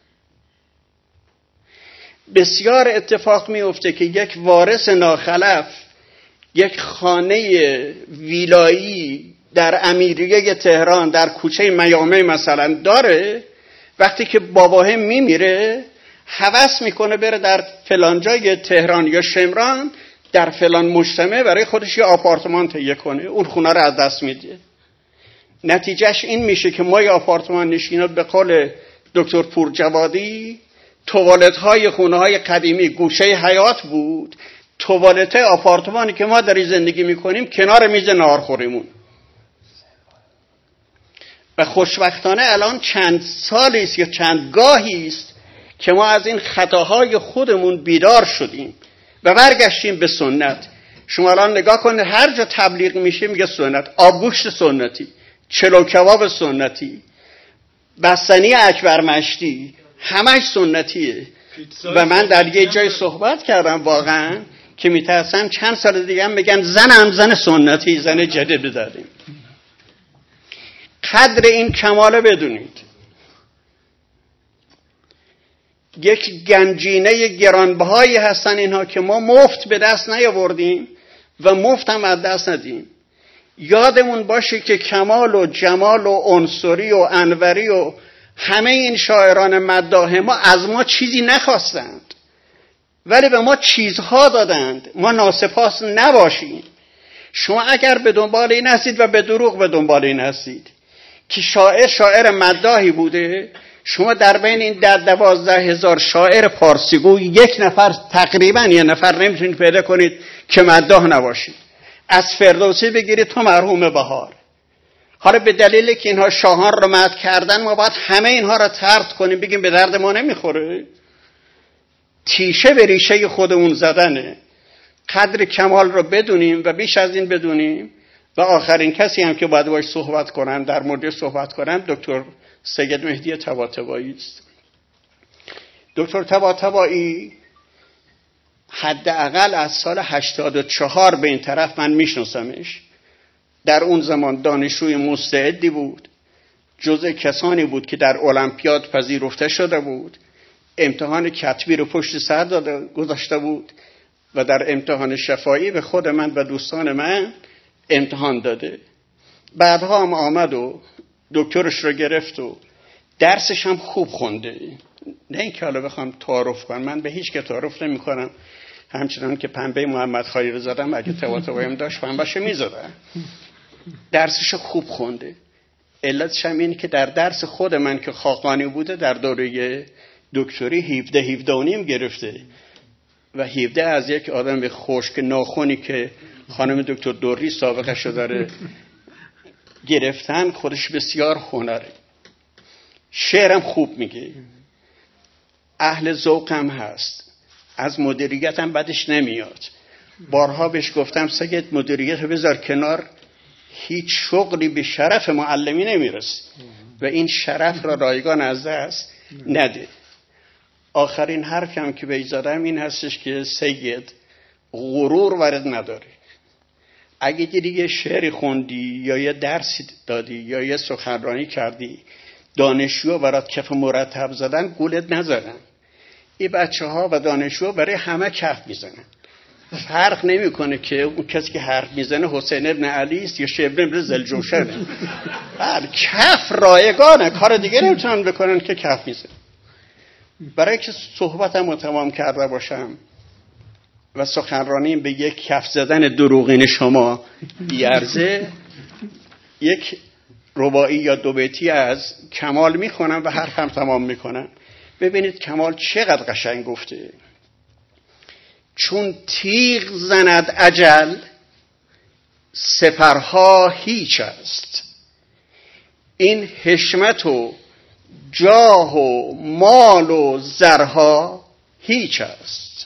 بسیار اتفاق می افته که یک وارث ناخلف یک خانه ویلایی در امیریه تهران در کوچه میامه مثلا داره، وقتی که باباه میمیره هوس میکنه بره در فلان جای تهران یا شمران در فلان مجتمع برای خودش یه آپارتمان تهیه کنه، اون خونه رو از دست میده. نتیجهش این میشه که ما یه آپارتمان نشینا به قول دکتر پورجوادی توالت های خونه های قدیمی گوشه حیات بود، توالت آپارتمانی که ما در زندگی میکنیم کنار میز ناهارخوریمون. و خوشبختانه الان چند سالی است یا چند گاهی است که ما از این خطاهای خودمون بیدار شدیم و برگشتیم به سنت. شما الان نگاه کنید، هر جا تبلیغ میشه میگه سنت، آبگوشت سنتی، چلو کباب سنتی، بستنی اکبر مشتی، همش سنتیه. و من در یه جای صحبت کردم واقعا که میترسم چند سال دیگه هم بگن زنم زن سنتی، زن جدید داریم. قدر این کماله بدونید. یک گنجینه گرانبهایی هستن اینها که ما مفت به دست نیاوردیم و مفت هم از دست ندیم. یادمون باشه که کمال و جمال و عنصری و انوری و همه این شاعران مداح ما از ما چیزی نخواستند، ولی به ما چیزها دادند. ما ناسپاس نباشیم. شما اگر به دنبال این هستید و به دروغ به دنبال این هستید که شاعر شاعر مداحی بوده، شما در بین این در دوازده هزار شاعر پارسیگو یک نفر تقریبا یه نفر نمیتونید پیدا کنید که مداح نباشید. از فردوسی بگیرید تو مرحوم بهار. حالا به دلیل که اینها شاهان رو مدح کردن ما باید همه اینها رو طرد کنیم، بگیم به درد ما نمیخوره. تیشه به ریشه خودمون زدنه. قدر کمال رو بدونیم و بیش از این بدونیم. و آخرین کسی هم که باید باید صحبت کنم در مورد صحبت کنم دکتر سید مهدی طباطبایی است. دکتر طباطبایی حداقل از سال هشتاد و چهار به این طرف من میشناسمش. در اون زمان دانشجوی مستعدی بود، جزء کسانی بود که در المپیاد پذیرفته شده بود، امتحان کتبی رو پشت سر داده گذاشته بود و در امتحان شفایی به خود من و دوستان من امتحان داده. بعدها هم آمد و دکترش رو گرفت و درسش هم خوب خونده. نه اینکه حالا بخوام تعارف کنم، من به هیچ که تعارف نمی کنم، همچنان که پنبه محمد خالی رو زدم اگه طباطبایی داشت پنبهشو می زدم. درسش خوب خونده. علتش هم اینه که در درس خود من که خاقانی بوده در دوره دکتری هفده هفده و نیم گرفته و هفده از یک آدم خشک ناخونی که خانم دکتر دوری سابقه شو داره گرفتن، خودش بسیار هنره. شعرم خوب میگه، اهل ذوق هم هست، از مدیریت هم بدش نمیاد. بارها بهش گفتم سید مدیریت رو بذار کنار، هیچ شغلی به شرف معلمی نمیرسه و این شرف را رایگان از دست نده. آخرین حرفم که بهش زدم این هستش که سید غرور وارد نداره. اگه دیگه شعری خوندی یا یه درسی دادی یا یه سخنرانی کردی، دانشجو برات کف مرتب زدن گولت نزدن. این بچه ها و دانشجو برای همه کف میزنن. فرق نمیکنه که اون کسی که حرف میزنه حسین ابن علی است یا شبر ابن زلجوشنه. بله کف رایگانه، کار دیگه نمیتونن بکنن که کف میزنن. برای که صحبتم تمام کرده باشم و سخنرانیم به یک کف زدن دروغین شما بیارزه، یک رباعی یا دو بیتی از کمال میخونم و حرفم تمام میکنم. ببینید کمال چقدر قشنگ گفته، چون تیغ زند اجل سپرها هیچ است، این حشمت و جاه و مال و زرها هیچ است،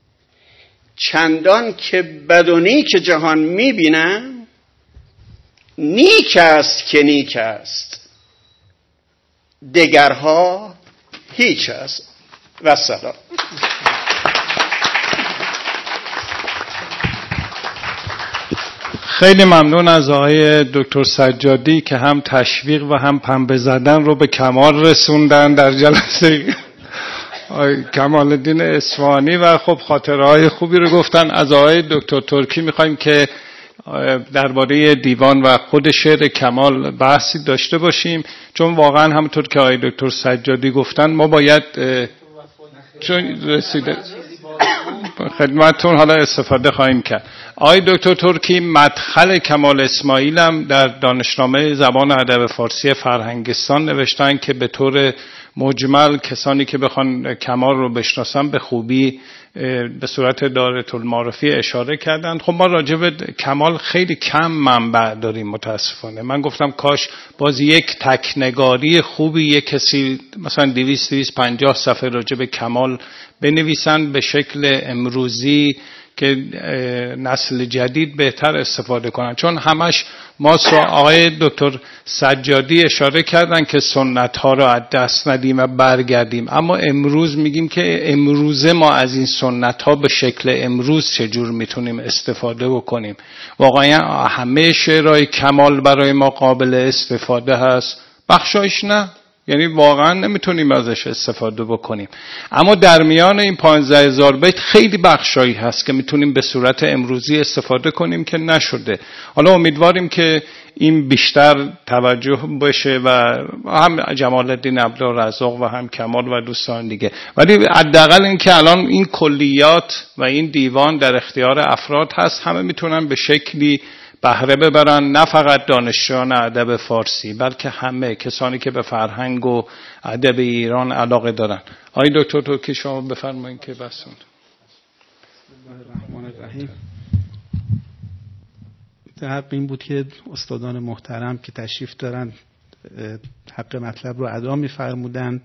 چندان که بد و نیک جهان میبینم نیک است که نیک است، دگرها هیچ است. و سلام. خیلی ممنون از آقای دکتر سجادی که هم تشویق و هم پنبه زدن رو به کمال رسوندن در جلسه آقای کمال الدین اصفهانی و خب خاطره های خوبی رو گفتن. از آقای دکتر ترکی میخوایم که درباره دیوان و خود شعر کمال بحثی داشته باشیم، چون واقعا همونطور که آقای دکتر سجادی گفتن ما باید چون رسیده خدمتتون حالا استفاده خواهیم کرد. آقای دکتر ترکی مدخل کمال اسماعیل هم در دانشنامه زبان ادب فارسی فرهنگستان نوشتن که به طور مجمل کسانی که بخوان کمال رو بشناسن به خوبی به صورت دایره المعارفی اشاره کردن. خب ما راجع به کمال خیلی کم منبع داریم متاسفانه. من گفتم کاش باز یک تکنگاری خوبی یک کسی مثلا دویست دویست و پنجاه صفحه راجع به کمال بنویسن به شکل امروزی که نسل جدید بهتر استفاده کنن، چون همش ما آقای دکتر سجادی اشاره کردن که سنت ها رو از دست ندیم و برگردیم، اما امروز میگیم که امروزه ما از این سنت ها به شکل امروز چجور میتونیم استفاده بکنیم. واقعا همه شعرهای کمال برای ما قابل استفاده هست، بخشایش نه، یعنی واقعا نمیتونیم ازش استفاده بکنیم، اما در میان این پانزده هزار بیت خیلی بخشایی هست که میتونیم به صورت امروزی استفاده کنیم که نشده. حالا امیدواریم که این بیشتر توجه بشه و هم جمال الدین عبدالرزاق و هم کمال و دوستان دیگه، ولی حداقل این که الان این کلیات و این دیوان در اختیار افراد هست، همه میتونن به شکلی بهره ببرن، نه فقط دانشجویان ادب فارسی بلکه همه کسانی که به فرهنگ و ادب ایران علاقه دارن. آقای دکتر ترکی شما بفرمایید که بسون. بسم الله الرحمن الرحیم. حق این بود که استادان محترم که تشریف دارن حق مطلب رو ادا می‌فرمودند.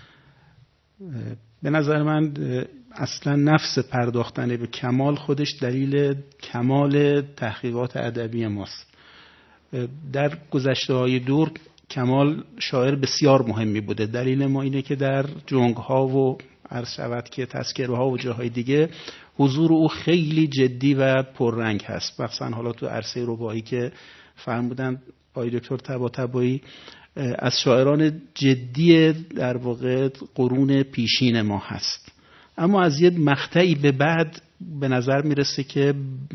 به نظر من اصلا نفس پرداختن به کمال خودش دلیل کمال تحقیقات ادبی ماست. در گذشته‌های دور کمال شاعر بسیار مهمی بوده. دلیل ما اینه که در جنگ‌ها و عرض شود که تذکره‌ها و جاهای دیگه حضور او خیلی جدی و پررنگ هست. مثلا حالا تو عرصه رباعی که فرمودن آقای دکتر طباطبایی از شاعران جدی در واقع قرون پیشین ما هست، اما از یه مقطعی به بعد به نظر میرسه که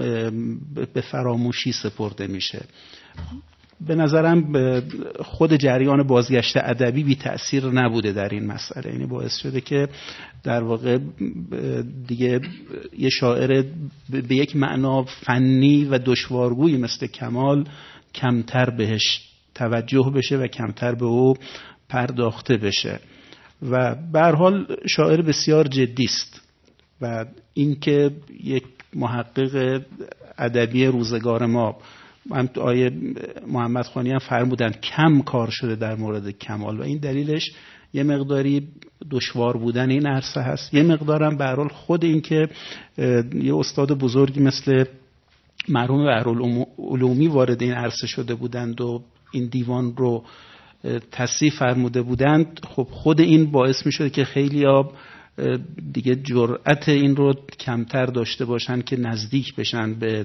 به فراموشی سپرده میشه. به نظرم خود جریان بازگشت ادبی بی تأثیر نبوده در این مسئله، یعنی باعث شده که در واقع دیگه یه شاعر به یک معنا فنی و دشوارگویی مثل کمال کمتر بهش توجه بشه و کمتر به او پرداخته بشه و به هر حال شاعر بسیار جدی است و اینکه یک محقق ادبی روزگار ما هم آیه محمد خانی هم فرمودن کم کار شده در مورد کمال و این دلیلش یه مقداری دشوار بودن این عرصه هست، یه مقدارم به هر حال خود این که یه استاد بزرگی مثل مرحوم بهرالعلومی وارد این عرصه شده بودند و این دیوان رو تصحیح فرموده بودند، خب خود این باعث می شده که خیلی ها دیگه جرأت این رو کمتر داشته باشن که نزدیک بشن به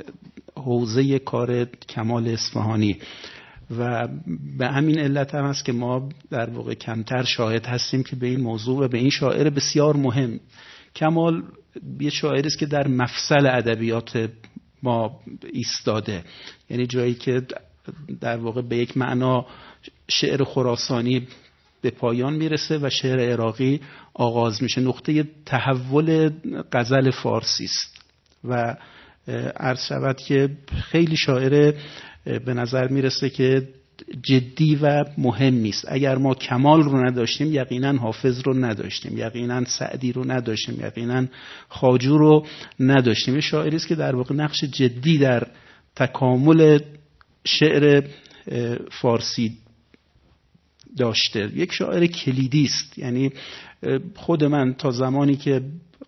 حوزه کار کمال اصفهانی و به همین علت هم هست که ما در واقع کمتر شاهد هستیم که به این موضوع و به این شاعر بسیار مهم. کمال یه شاعری است که در مفصل ادبیات ما ایستاده، یعنی جایی که در واقع به یک معنا شعر خراسانی به پایان میرسه و شعر عراقی آغاز میشه، نقطه تحول غزل فارسی است و عرض شود که خیلی شاعر به نظر میرسه که جدی و مهمی است. اگر ما کمال رو نداشتیم یقینا حافظ رو نداشتیم، یقینا سعدی رو نداشتیم، یقینا خواجو رو نداشتیم. یه شاعری است که در واقع نقش جدی در تکامل شعر فارسی داشته. یک شاعر کلیدی است. یعنی خود من تا زمانی که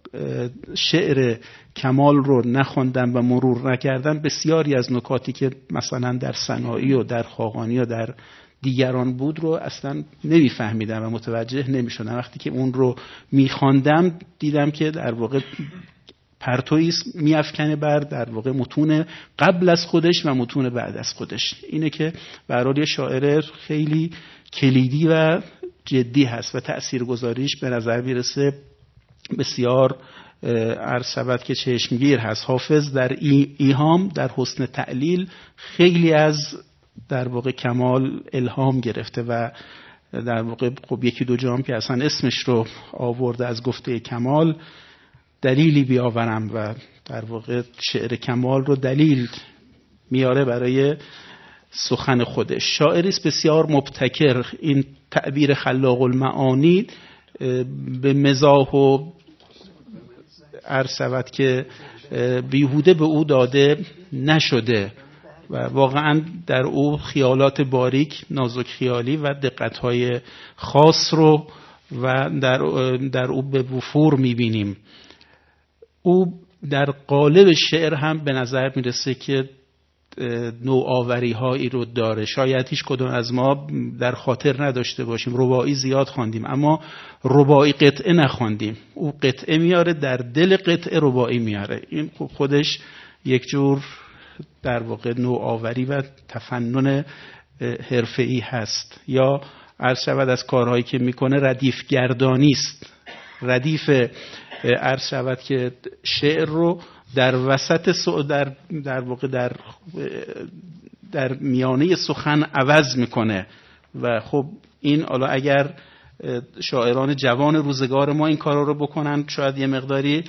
شعر کمال رو نخوندم و مرور نکردم، بسیاری از نکاتی که مثلا در سنایی و در خاقانی و در دیگران بود رو اصلا نمیفهمیدم و متوجه نمیشدم. وقتی که اون رو میخواندم دیدم که در واقع پرتویی میافکنه بر در واقع متون قبل از خودش و متون بعد از خودش. اینه که به هر حال یه شاعر خیلی کلیدی و جدی هست و تاثیرگذاریش به نظر میرسه بسیار عرض شود که چشمگیر هست. حافظ در ایهام، در حسن تعلیل، خیلی از در واقع کمال الهام گرفته و در واقع خب یکی دو جام که اصلا اسمش رو آورده از گفته کمال، دلیلی بیاورم و در واقع شعر کمال رو دلیل میاره برای سخن خودش. شاعری است بسیار مبتکر. این تعبیر خلاق المعانی به مزاح و عرض شود که بیهوده به او داده نشده و واقعا در او خیالات باریک، نازک خیالی و دقت‌های خاص رو و در در او به وفور می‌بینیم. او در قالب شعر هم به نظر میرسه که نوآوری هایی رو داره. شاید هیچ کدوم از ما در خاطر نداشته باشیم. رباعی زیاد خواندیم اما رباعی قطعه نخواندیم. او قطعه میاره، در دل قطعه رباعی میاره. این خودش یک جور در واقع نوآوری و تفنن حرفه‌ای هست. یا عرض شود از کارهایی که میکنه ردیف گردانی است. ردیف عرض شود که شعر رو در وسط در در واقع در در میانه سخن عوض میکنه و خب این حالا اگر شاعران جوان روزگار ما این کارا رو بکنن شاید یه مقداری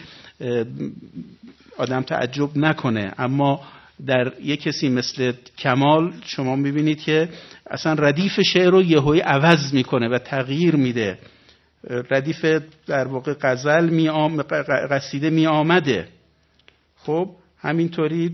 آدم تعجب نکنه، اما در یک کسی مثل کمال شما میبینید که اصلا ردیف شعر رو یهویی عوض میکنه و تغییر میده. ردیف در واقع غزل می آم... قصیده می آمده. خب همینطوری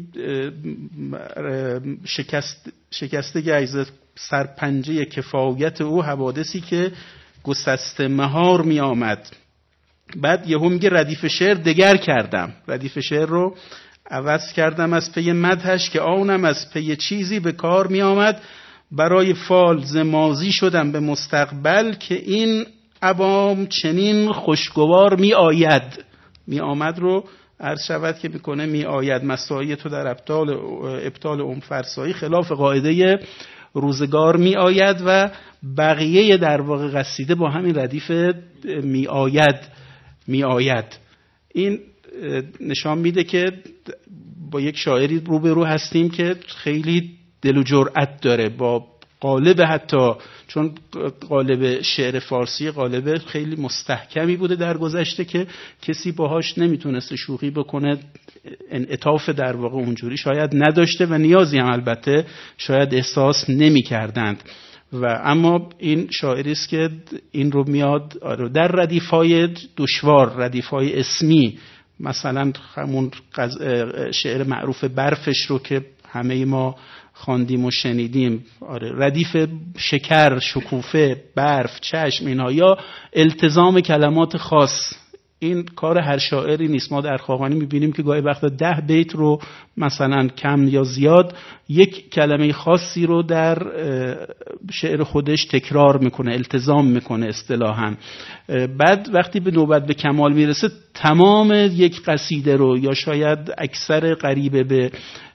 شکست شکسته گیز سرپنجه کفایت او حوادثی که گسسته مهار می آمد. بعد یهو میگه ردیف شعر دگر کردم، ردیف شعر رو عوض کردم از پی مدحش که آنم از پی چیزی به کار می آمد. برای فال ز ماضی شدم به مستقبل که این عوام چنین خوشگوار می آید. می آمد رو عرض شود که میکنه می آید. مساعی تو در ابطال ابطال ام فرسایی خلاف قاعده روزگار می آید و بقیه در واقع قصیده با همین ردیف می آید می آید. این نشان میده که با یک شاعری روبرو هستیم که خیلی دل و جرأت داره با قالب، حتی چون قالب شعر فارسی قالب خیلی مستحکمی بوده در گذشته که کسی باهاش نمیتونست شوخی بکنه، انعطاف در واقع اونجوری شاید نداشته و نیازی هم البته شاید احساس نمی‌کردند. و اما این شاعری است که این رو میاد در ردیف‌های دشوار، ردیف‌های اسمی، مثلا همون شعر معروف برفش رو که همه ما خواندیم و شنیدیم، آره، ردیف شکر، شکوفه، برف، چشم، اینا، یا التزام کلمات خاص. این کار هر شاعری نیست. ما در خاقانی میبینیم که گاهی وقتا ده بیت رو مثلا کم یا زیاد یک کلمه خاصی رو در شعر خودش تکرار میکنه، التزام میکنه اصطلاحاً. بعد وقتی به نوبت به کمال میرسه تمام یک قصیده رو یا شاید اکثر قریبه به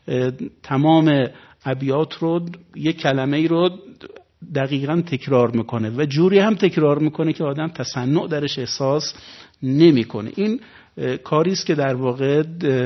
تمام ابیات رو یک کلمه رو دقیقاً تکرار میکنه و جوری هم تکرار میکنه که آدم تصنع درش احساس نمیکنه. این کاری است که در واقع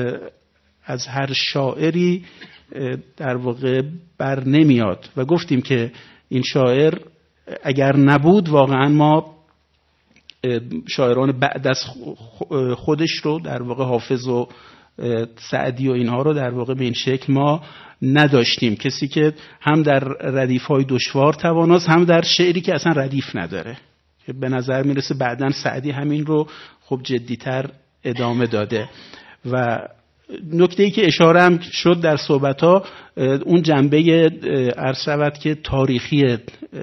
از هر شاعری در واقع بر نمیاد و گفتیم که این شاعر اگر نبود واقعا ما شاعران بعد از خودش رو در واقع حافظ و سعدی و اینها رو در واقع به این شکل ما نداشتیم. کسی که هم در ردیف‌های دشوار تواناست، هم در شعری که اصلا ردیف نداره. به نظر میرسه بعداً سعدی همین رو خب جدی‌تر ادامه داده. و نکته‌ای که اشاره هم شد در صحبت‌ها اون جنبه عرض شود که تاریخی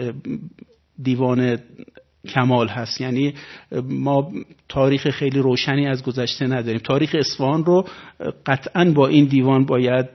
دیوان کمال هست. یعنی ما تاریخ خیلی روشنی از گذشته نداریم. تاریخ اصفهان رو قطعاً با این دیوان باید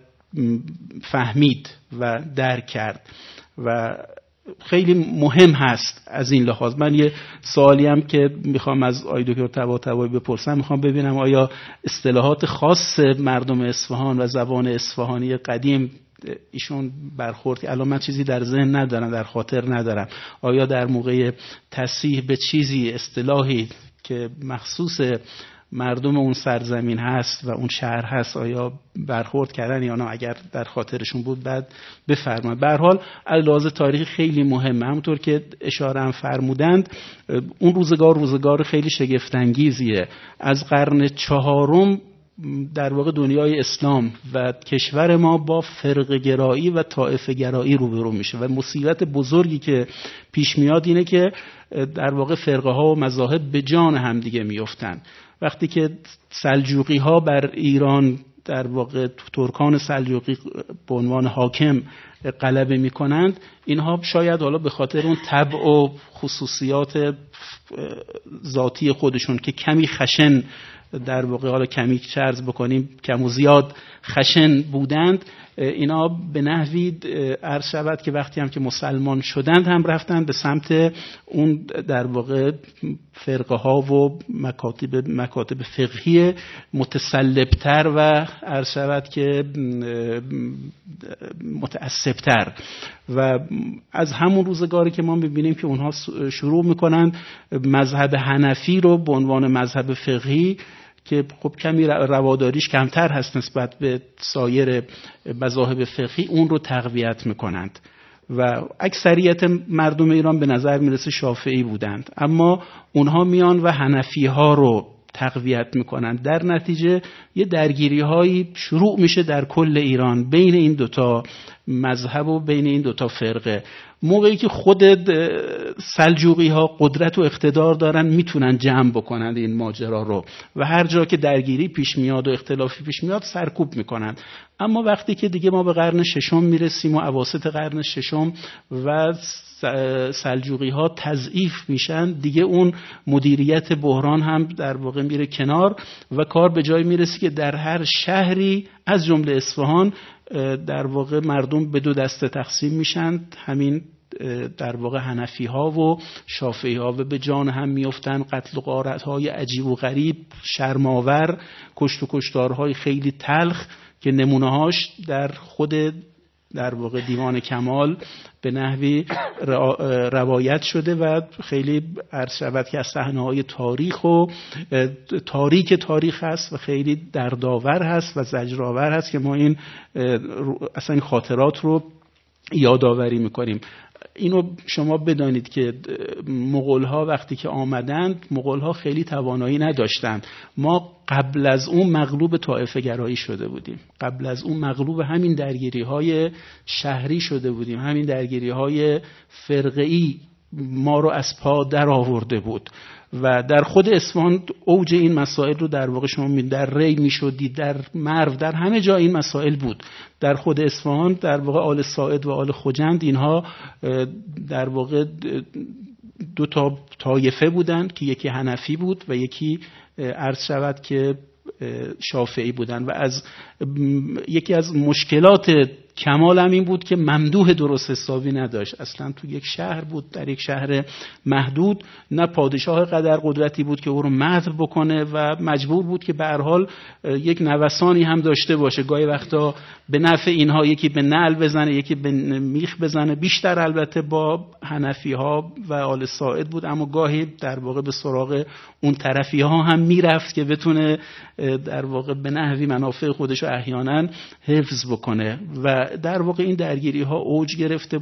فهمید و درک کرد و خیلی مهم هست از این لحاظ. من یه سوالی هم که میخوام از آقای دکتر طباطبایی بپرسم، میخوام ببینم آیا اصطلاحات خاص مردم اصفهان و زبان اصفهانی قدیم ایشون برخورد، الان من چیزی در ذهن ندارم، در خاطر ندارم، آیا در موقع تصحیح به چیزی اصطلاحی که مخصوص مردم اون سرزمین هست و اون شهر هست آیا برخورد کردن یا نه؟ اگر در خاطرشون بود بعد بفرمایید. به هر حال لحاظ تاریخی خیلی مهمه. همونطور که اشاره هم فرمودند اون روزگار روزگار خیلی شگفت انگیزیه. از قرن چهارم در واقع دنیای اسلام و کشور ما با فرقه گرایی و طائفه گرایی روبرو میشه و مصیبت بزرگی که پیش میاد اینه که در واقع فرقه ها و مذاهب به جان هم دیگه میافتن. وقتی که سلجوقی ها بر ایران در واقع ترکان سلجوقی به عنوان حاکم غلبه میکنند، اینها شاید حالا به خاطر اون طبع و خصوصیات ذاتی خودشون که کمی خشن در واقع، حالا کمی چرز بکنیم کم و زیاد خشن بودند، اینا به نحوی عرض شود که وقتی هم که مسلمان شدند هم رفتند به سمت اون در واقع فرقه ها و مکاتب مکاتب فقهی متسلبتر و عرض شود که متعصبتر. و از همون روزگاری که ما میبینیم که اونها شروع میکنن مذهب حنفی رو به عنوان مذهب فقهی که خب کمی رواداریش کمتر هست نسبت به سایر مذاهب فقهی، اون رو تقویت میکنند و اکثریت مردم ایران به نظر میرسه شافعی بودند، اما اونها میان و حنفی ها رو تقویت میکنند. در نتیجه یه درگیری هایی شروع میشه در کل ایران بین این دوتا مذهب و بین این دوتا فرقه. موقعی که خود سلجوقی ها قدرت و اقتدار دارن میتونن جمع بکنند این ماجرا رو و هر جا که درگیری پیش میاد و اختلافی پیش میاد سرکوب میکنند. اما وقتی که دیگه ما به قرن ششم میرسیم و اواسط قرن ششم و سلجوقی ها تضعیف میشن، دیگه اون مدیریت بحران هم در واقع میره کنار و کار به جای میرسه که در هر شهری از جمله اصفهان در واقع مردم به دو دسته تقسیم میشن، همین در واقع حنفی ها و شافعی ها، و به جان هم میافتن. قتل و غارت های عجیب و غریب، شرماور، کشت و کشتارهای خیلی تلخ که نمونه هاش در خود در واقع دیوان کمال به نحوی روایت شده و خیلی عرض شود که از صحنه‌های تاریخ و تاریک تاریخ هست و خیلی دردآور هست و زجرآور هست که ما این اصلا این خاطرات رو یادآوری میکنیم. اینو شما بدانید که مغول‌ها وقتی که آمدند، مغول‌ها خیلی توانایی نداشتند. ما قبل از اون مغلوب طائفه گرایی شده بودیم، قبل از اون مغلوب همین درگیری‌های شهری شده بودیم، همین درگیری‌های فرقه‌ای ما رو از پا در آورده بود و در خود اصفهان اوج این مسائل رو در واقع شما می در ری میشدید، در مرو، در همه جا این مسائل بود. در خود اصفهان در واقع آل ساعد و آل خجند اینها در واقع دو تا طایفه بودند که یکی حنفی بود و یکی عرض شود که شافعی بودند و از یکی از مشکلات کمال هم این بود که ممدوح درست حسابی نداشت. اصلا تو یک شهر بود، در یک شهر محدود، نه پادشاه قدر قدرتی بود که او رو مدح بکنه و مجبور بود که به هر حال یک نوسانی هم داشته باشه. گاهی وقتا به نفع اینها یکی به نعل بزنه، یکی به میخ بزنه، بیشتر البته با حنفی ها و آل ساعد بود، اما گاهی در واقع به سراغ اون طرفی ها هم میرفت که بتونه در واقع به نحوی منافع خودش رو احیانا حفظ بکنه و در واقع این درگیری ها اوج گرفته بود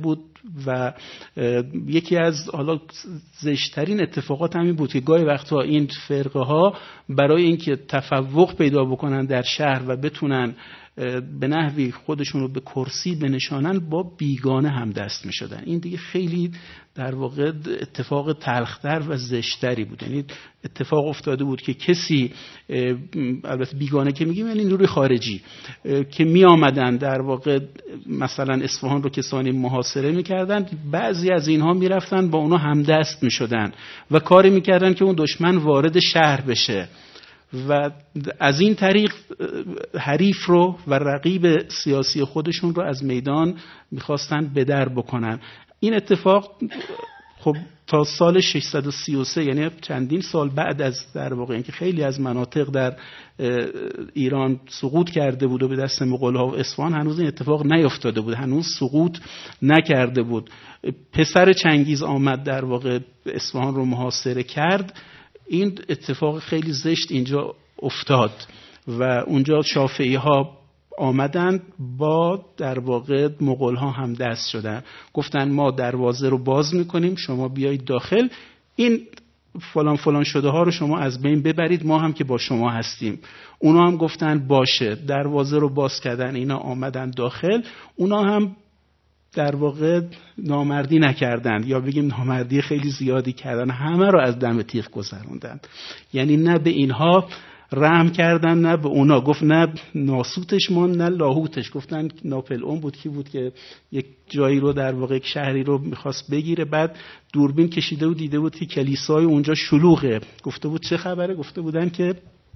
و یکی از حالا زشترین اتفاقات همین بود که گاهی وقتا این فرقه ها برای اینکه تفوق پیدا بکنن در شهر و بتونن به نحوی خودشون رو به کرسی بنشانن با بیگانه هم دست می شدن. این دیگه خیلی در واقع اتفاق تلختر و زشتری بود. یعنی اتفاق افتاده بود که کسی، البته بیگانه که میگیم یعنی نیروی خارجی، که می آمدن در واقع مثلا اصفهان رو کسانی محاصره میکردن، بعضی از اینها میرفتن با اونا همدست میشدن و کاری میکردن که اون دشمن وارد شهر بشه و از این طریق حریف رو و رقیب سیاسی خودشون رو از میدان میخواستن به در بکنن. این اتفاق خب تا سال ششصد و سی و سه، یعنی چندین سال بعد از در واقع اینکه خیلی از مناطق در ایران سقوط کرده بود و به دست مغول‌ها و اصفهان، هنوز این اتفاق نیفتاده بود، هنوز سقوط نکرده بود. پسر چنگیز آمد در واقع اصفهان رو محاصره کرد. این اتفاق خیلی زشت اینجا افتاد و اونجا شافعی ها آمدن با در واقع مغول ها هم دست شدن، گفتن ما دروازه رو باز میکنیم، شما بیایید داخل، این فلان فلان شده ها رو شما از بین ببرید، ما هم که با شما هستیم. اونا هم گفتن باشه، دروازه رو باز کردن، اینا آمدن داخل. اونا هم در واقع نامردی نکردن، یا بگیم نامردی خیلی زیادی کردن، همه رو از دم تیغ گذروندن. یعنی نه به اینها رحم کردن نه به اونا. گفت نه ناسوتش من نه لاهوتش. گفتن ناپل اون بود کی بود که یک جایی رو در واقع یک شهری رو میخواست بگیره، بعد دوربین کشیده و دیده بود که کلیسای اونجا شلوغه. گفته بود چه خبره؟ گفته بودن که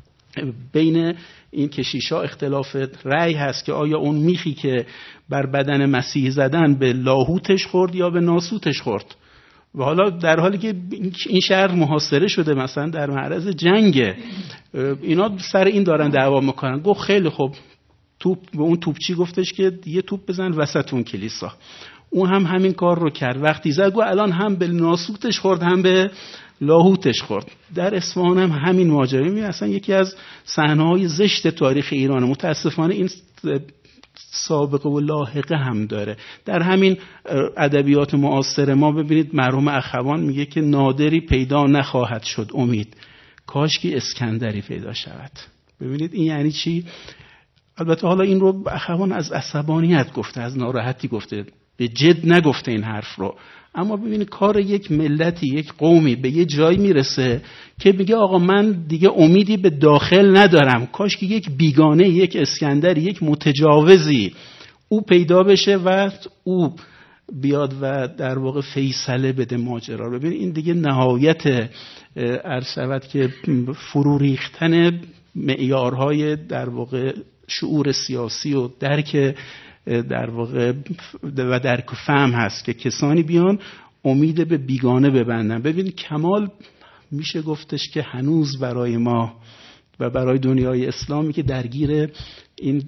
بین این کشیشا اختلاف رأی هست که آیا اون میخی که بر بدن مسیح زدن به لاهوتش خورد یا به ناسوتش خورد. و حالا در حالی که این شهر محاصره شده، مثلا در معرض جنگه، اینا سر این دارن دعوا میکنن. گفت خیلی خوب، توپ به اون توپچی گفتش که یه توپ بزن وسط اون کلیسا. اون هم همین کار رو کرد. وقتی زد گفت الان هم به ناسوتش خورد هم به لاهوتش خورد. در اصفهان هم همین ماجرا. می اصلا یکی از صحنه‌های زشت تاریخ ایران. متاسفانه این سابقه و لاحقه هم داره. در همین ادبیات معاصر ما ببینید مرحوم اخوان میگه که نادری پیدا نخواهد شد امید، کاش که اسکندری پیدا شود. ببینید این یعنی چی؟ البته حالا این رو اخوان از عصبانیت گفته، از ناراحتی گفته، به جد نگفته این حرف رو. اما ببینید کار یک ملتی، یک قومی به یه جایی میرسه که میگه آقا من دیگه امیدی به داخل ندارم، کاش که یک بیگانه، یک اسکندری، یک متجاوزی او پیدا بشه و او بیاد و در واقع فیصله بده ماجرا رو. ببین این دیگه نهایت عرض شود که فرو ریختن معیارهای در واقع شعور سیاسی و درک در واقع و درک و فهم هست که کسانی بیان امید به بیگانه ببندن. ببین کمال میشه گفتش که هنوز برای ما و برای دنیای اسلامی که درگیر این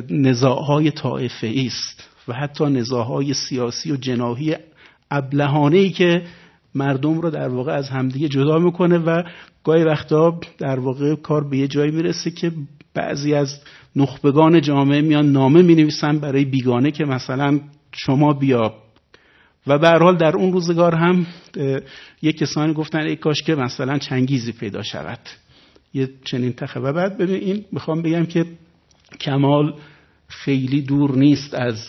نزاعهای طائفه‌ای است و حتی نزاعهای سیاسی و جناحی ابلهانه‌ای که مردم رو در واقع از همدیگه جدا میکنه و گاهی وقتا در واقع کار به یه جایی میرسه که بعضی از نخبگان جامعه میان نامه مینویسن برای بیگانه که مثلا شما بیا. و به هر حال در اون روزگار هم یک کسانی گفتن ای کاش که مثلا چنگیزی پیدا شود، یه چنین تخه. و بعد ببین این میخوام بگم که کمال خیلی دور نیست از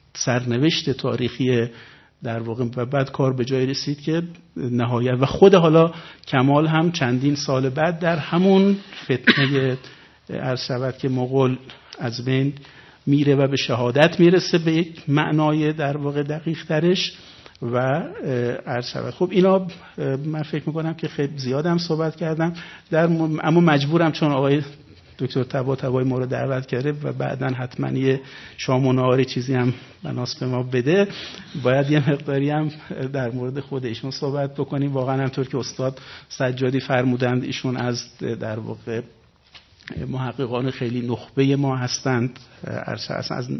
سرنوشت تاریخی در واقع و بعد کار به جای رسید که نهایت و خود حالا کمال هم چندین سال بعد در همون فتنه عرض شود که مغول از بین میره و به شهادت میرسه به یک معنای در واقع دقیق ترش و عرض شود. خب اینا من فکر میکنم که خیلی زیادم صحبت کردم در م... اما مجبورم چون آقای دکتر طباطبایی ما رو دعوت کرده و بعداً حتما یه شام و نهار چیزی هم بناس به ما بده، باید یه مقداری هم در مورد خود ایشون صحبت بکنیم. واقعا همطور که استاد سجادی فرمودند ایشون از در واقع محققان خیلی نخبه ما هستند، اصلا از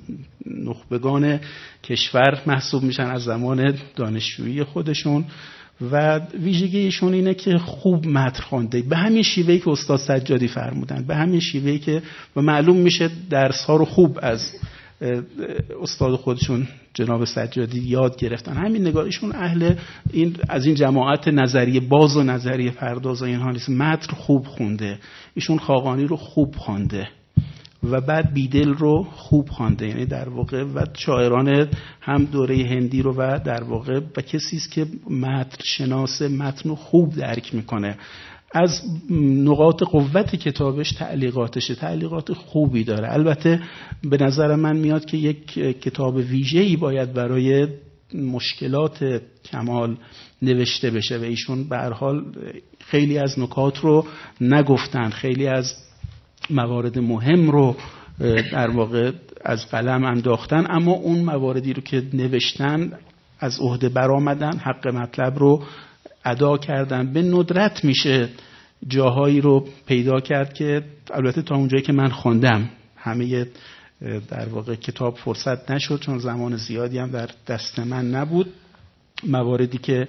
نخبگان کشور محسوب میشن از زمان دانشجویی خودشون و ویژگیشون اینه که خوب متن خوانده، به همین شیوهی که استاد سجادی فرمودن، به همین شیوهی که و معلوم میشه درس ها رو خوب از استاد خودشون جناب سجادی یاد گرفتن. همین نگاه ایشون اهل این از این جماعت نظریه باز و نظریه پرداز و اینها نیست. متن خوب خونده، ایشون خاقانی رو خوب خوانده و بعد بیدل رو خوب خوانده، یعنی در واقع و شاعران هم دوره هندی رو و در واقع و کسی است که متن شناس، متن رو خوب درک میکنه. از نقاط قوت کتابش تعلیقاتشه، تعلیقات خوبی داره. البته به نظر من میاد که یک کتاب ویژه‌ای باید برای مشکلات کمال نوشته بشه و ایشون به هر حال خیلی از نکات رو نگفتن، خیلی از موارد مهم رو در واقع از قلم انداختن، اما اون مواردی رو که نوشتن از عهده برآمدن، حق مطلب رو ادا کردن. به ندرت میشه جاهایی رو پیدا کرد که البته تا اونجایی که من خوندم همه در واقع کتاب فرصت نشد چون زمان زیادی هم در دست من نبود، مواردی که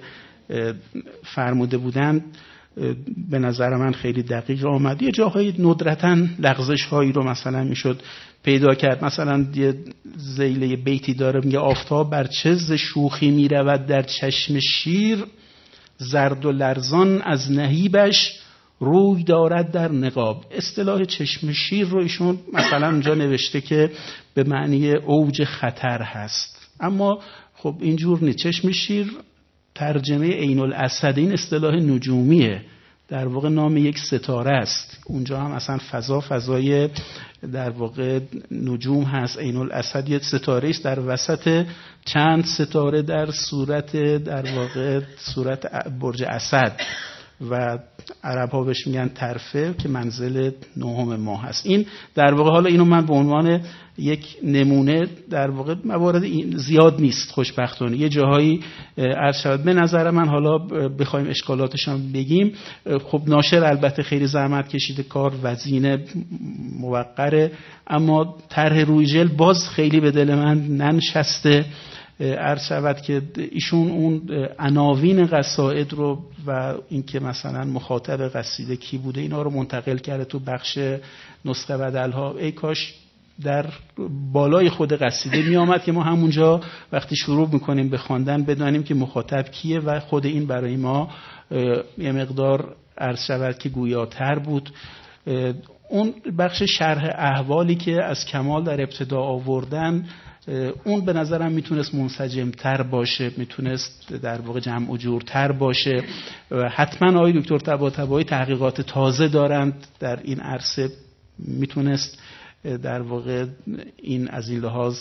فرموده بودند به نظر من خیلی دقیق آمد. یه جاهای ندرتاً لغزش هایی رو مثلا میشد پیدا کرد. مثلا یه ذیله بیتی داره میگه آفتاب بر چه شوخی میرود در چشم شیر، زرد و لرزان از نهیبش روی دارد در نقاب. اصطلاح چشم شیر رو ایشون مثلا اونجا نوشته که به معنی اوج خطر هست، اما خب اینجور نیست. چشم شیر ترجمه عین الاسد، این اصطلاح نجومیه، در واقع نام یک ستاره است. اونجا هم اصلا فضا فضای در واقع نجوم هست. عین الاسد یک ستاره است در وسط چند ستاره در صورت در واقع صورت برج اسد و عرب ها بهش میگن طرفه که منزل نهم ماه هست. این در واقع حالا اینو من به عنوان یک نمونه، در واقع موارد زیاد نیست خوشبختانه، یه جاهایی عرض شود. به نظر من حالا بخوایم اشکالاتش هم بگیم، خب ناشر البته خیلی زحمت کشیده، کار وزینه موقره، اما طرح روی جل باز خیلی به دل من ننشسته. عرض شود که ایشون اون عناوین قصائد رو و اینکه مثلا مخاطب قصیده کی بوده اینا رو منتقل کرده تو بخش نسخه بدل‌ها. ای کاش در بالای خود قصیده می آمد که ما همونجا وقتی شروع میکنیم به خواندن بدانیم که مخاطب کیه و خود این برای ما یه مقدار عرض شود که گویاتر بود. اون بخش شرح احوالی که از کمال در ابتدا آوردن، اون به نظرم میتونست منسجمتر باشه، میتونست در واقع جمع و جورتر باشه. و حتما آقای دکتر طباطبایی تحقیقات تازه دارند در این عرصه، میتونست در واقع این از این لحاظ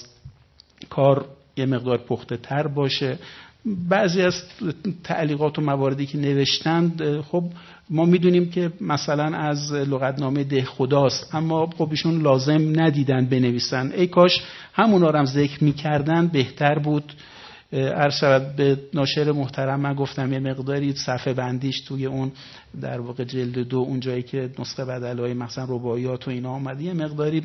کار یه مقدار پخته تر باشه. بعضی از تعلیقات و مواردی که نوشتند خب ما میدونیم که مثلا از لغتنامه ده خداست، اما خب ایشون لازم ندیدن بنویسن. ای کاش همونا رو هم ذکر میکردن بهتر بود. عرض شود به ناشر محترم من گفتم یه مقداری صفحه بندیش توی اون در واقع جلد دو اون جایی که نسخه بدل‌های مثلا رباعیات و اینا اومده یه مقداری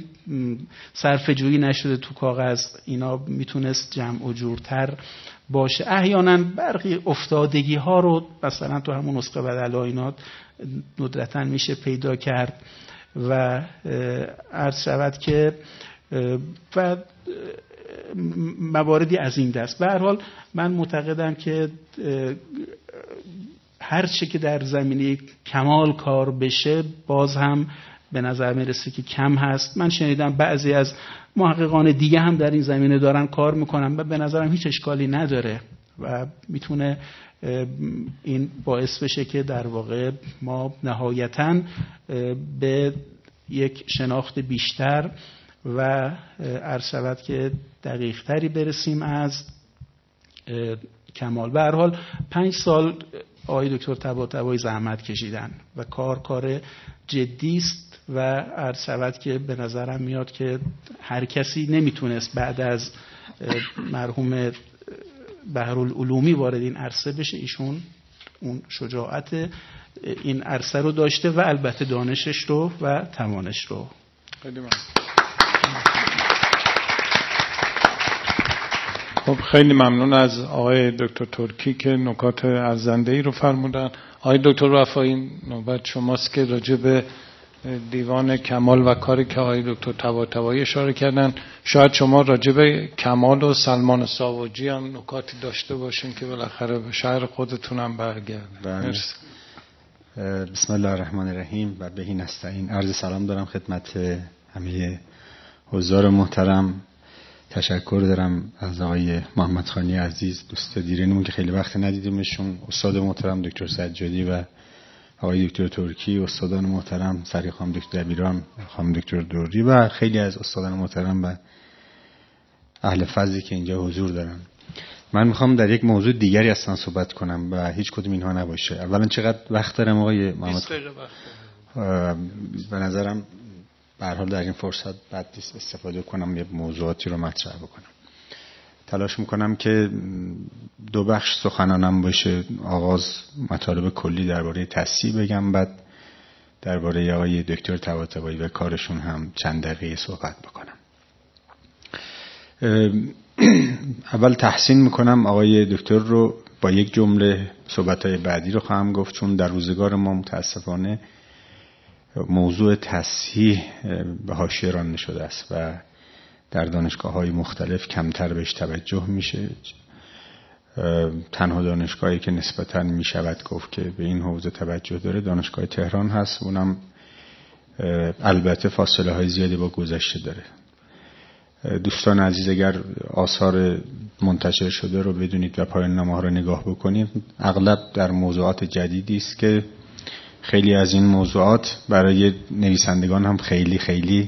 صرفه جویی نشده تو کاغذ، اینا میتونست جمع و جورتر باشه. احیانا برخی افتادگی ها رو مثلا تو همون نسخه بدل‌ها اینا ندرتاً میشه پیدا کرد و عرض شود که و مواردی از این دست. به هر حال من معتقدم که هر چه که در زمینه کمال کار بشه باز هم به نظر میرسه که کم هست. من شنیدم بعضی از محققان دیگه هم در این زمینه دارن کار میکنن و به نظرم هیچ اشکالی نداره و میتونه این باعث بشه که در واقع ما نهایتاً به یک شناخت بیشتر و عرض شود که دقیق تری برسیم از کمال. به هر حال پنج سال آقای دکتر طباطبایی زحمت کشیدن و کار کار جدی است و عرض شود که به نظرم میاد که هر کسی نمیتونست بعد از مرحوم بحرالعلومی وارد این عرصه بشه. ایشون اون شجاعت این عرصه رو داشته و البته دانشش رو و توانش رو. خیلی ممنون. خب خیلی ممنون از آقای دکتر ترکی که نکات ارزنده‌ای رو فرمودن. آقای دکتر رفاعی نوبت شماست که راجع به دیوان کمال و کاری که آقای دکتر طباطبایی اشاره کردن. شاید شما راجع به کمال و سلمان ساوجی هم نکاتی داشته باشین که بالاخره به شهر خودتون هم برگردن. بسم الله الرحمن الرحیم و بهی نستعین. عرض سلام دارم خدمت همه حضار محترم. تشکر دارم از آقای محمد خانی عزیز، دوست دیرینمون که خیلی وقت ندیدیمشون، استاد محترم دکتر سجادی و آقای دکتر ترکی، استادان محترم سری خانم دکتر دبیران، خانم دکتر دوری و خیلی از استادان محترم و اهل فضلی که اینجا حضور دارن. من میخوام در یک موضوع دیگری اصلا صحبت کنم و هیچ کدوم اینها نباشه. اولا چقدر وقت دارم آقای محمد؟ به نظرم به هر حال در این فرصت بد نیست استفاده کنم، یه موضوعاتی رو مطرح بکنم. تلاش میکنم که دو بخش سخنانم باشه. آغاز مطالب کلی درباره تصحیح بگم، بعد درباره آقای دکتر طباطبایی و کارشون هم چند دقیقه صحبت بکنم. اول تحسین میکنم آقای دکتر رو با یک جمله، صحبت‌های بعدی رو خواهم گفت، چون در روزگار ما متاسفانه موضوع تصحیح به حاشیه رانده شده است و در دانشگاه‌های مختلف کمتر بهش توجه میشه. تنها دانشگاهی که نسبتاً میشود گفت که به این حوزه توجه داره دانشگاه تهران هست، اونم البته فاصله های زیادی با گذشته داره. دوستان عزیز اگر آثار منتشر شده رو بدونید و پایان نامه ها رو نگاه بکنید، اغلب در موضوعات جدیدی است که خیلی از این موضوعات برای نویسندگان هم خیلی خیلی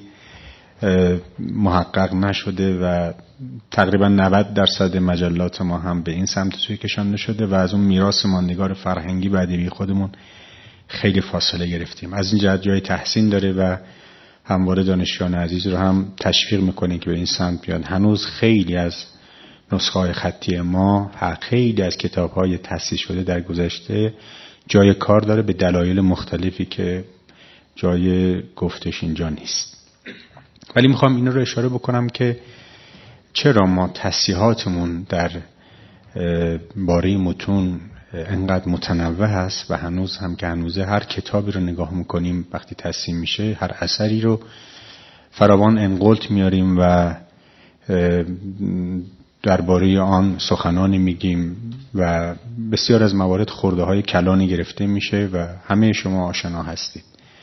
محقق نشده و تقریبا نود درصد مجلات ما هم به این سمت سوی کشانده شده و از اون میراث ماندگار فرهنگی و ادبی خودمون خیلی فاصله گرفتیم. از این جهت جای تحسین داره و همواره دانشجویان عزیز رو هم تشویق میکنیم که به این سمت بیان. هنوز خیلی از نسخه‌های خطی ما، خیلی از کتاب‌های تصحیح شده در گذشته جای کار داره به دلایل مختلفی که جای گفتش اینجا نیست. ولی میخوام این رو اشاره بکنم که چرا ما تصحیحاتمون در باره متون انقدر متنوع هست و هنوز هم که هنوزه هر کتابی رو نگاه میکنیم وقتی تصحیح میشه هر اثری رو فراوان انقلت میاریم و درباره آن سخنانی میگیم و بسیار از موارد خورده های کلانی گرفته میشه و همه شما آشنا هستید.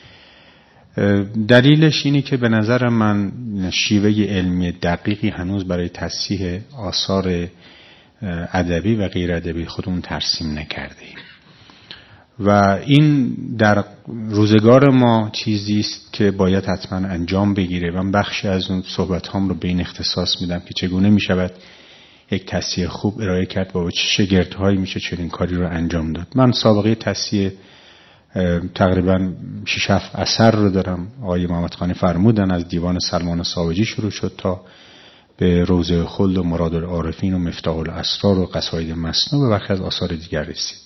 دلیلش اینه که به نظر من شیوه علمی دقیقی هنوز برای تصحیح آثار ادبی و غیر ادبی خودمون ترسیم نکردیم و این در روزگار ما چیزی است که باید حتما انجام بگیره. من بخشی از اون صحبت هام رو به این اختصاص میدم که چگونه میشود یک تصحیح خوب ارائه کرد و با چه شگردهایی میشه چنین کاری رو انجام داد. من سابقه تصحیح تقریبا شش هفت اثر رو دارم. آقای محمد خانی فرمودن از دیوان سلمان ساوجی شروع شد تا به روضه خلد و مراد العارفین و مفتاح الاسرار و قصاید مثنون و برخی از آثار دیگر رسید.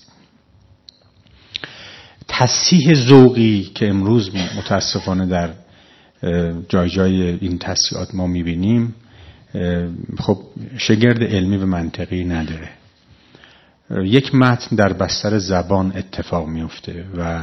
تصحیح ذوقی که امروز متاسفانه در جای جای این تصحیحات ما میبینیم خب شگرد علمی و منطقی نداره. یک متن در بستر زبان اتفاق میفته و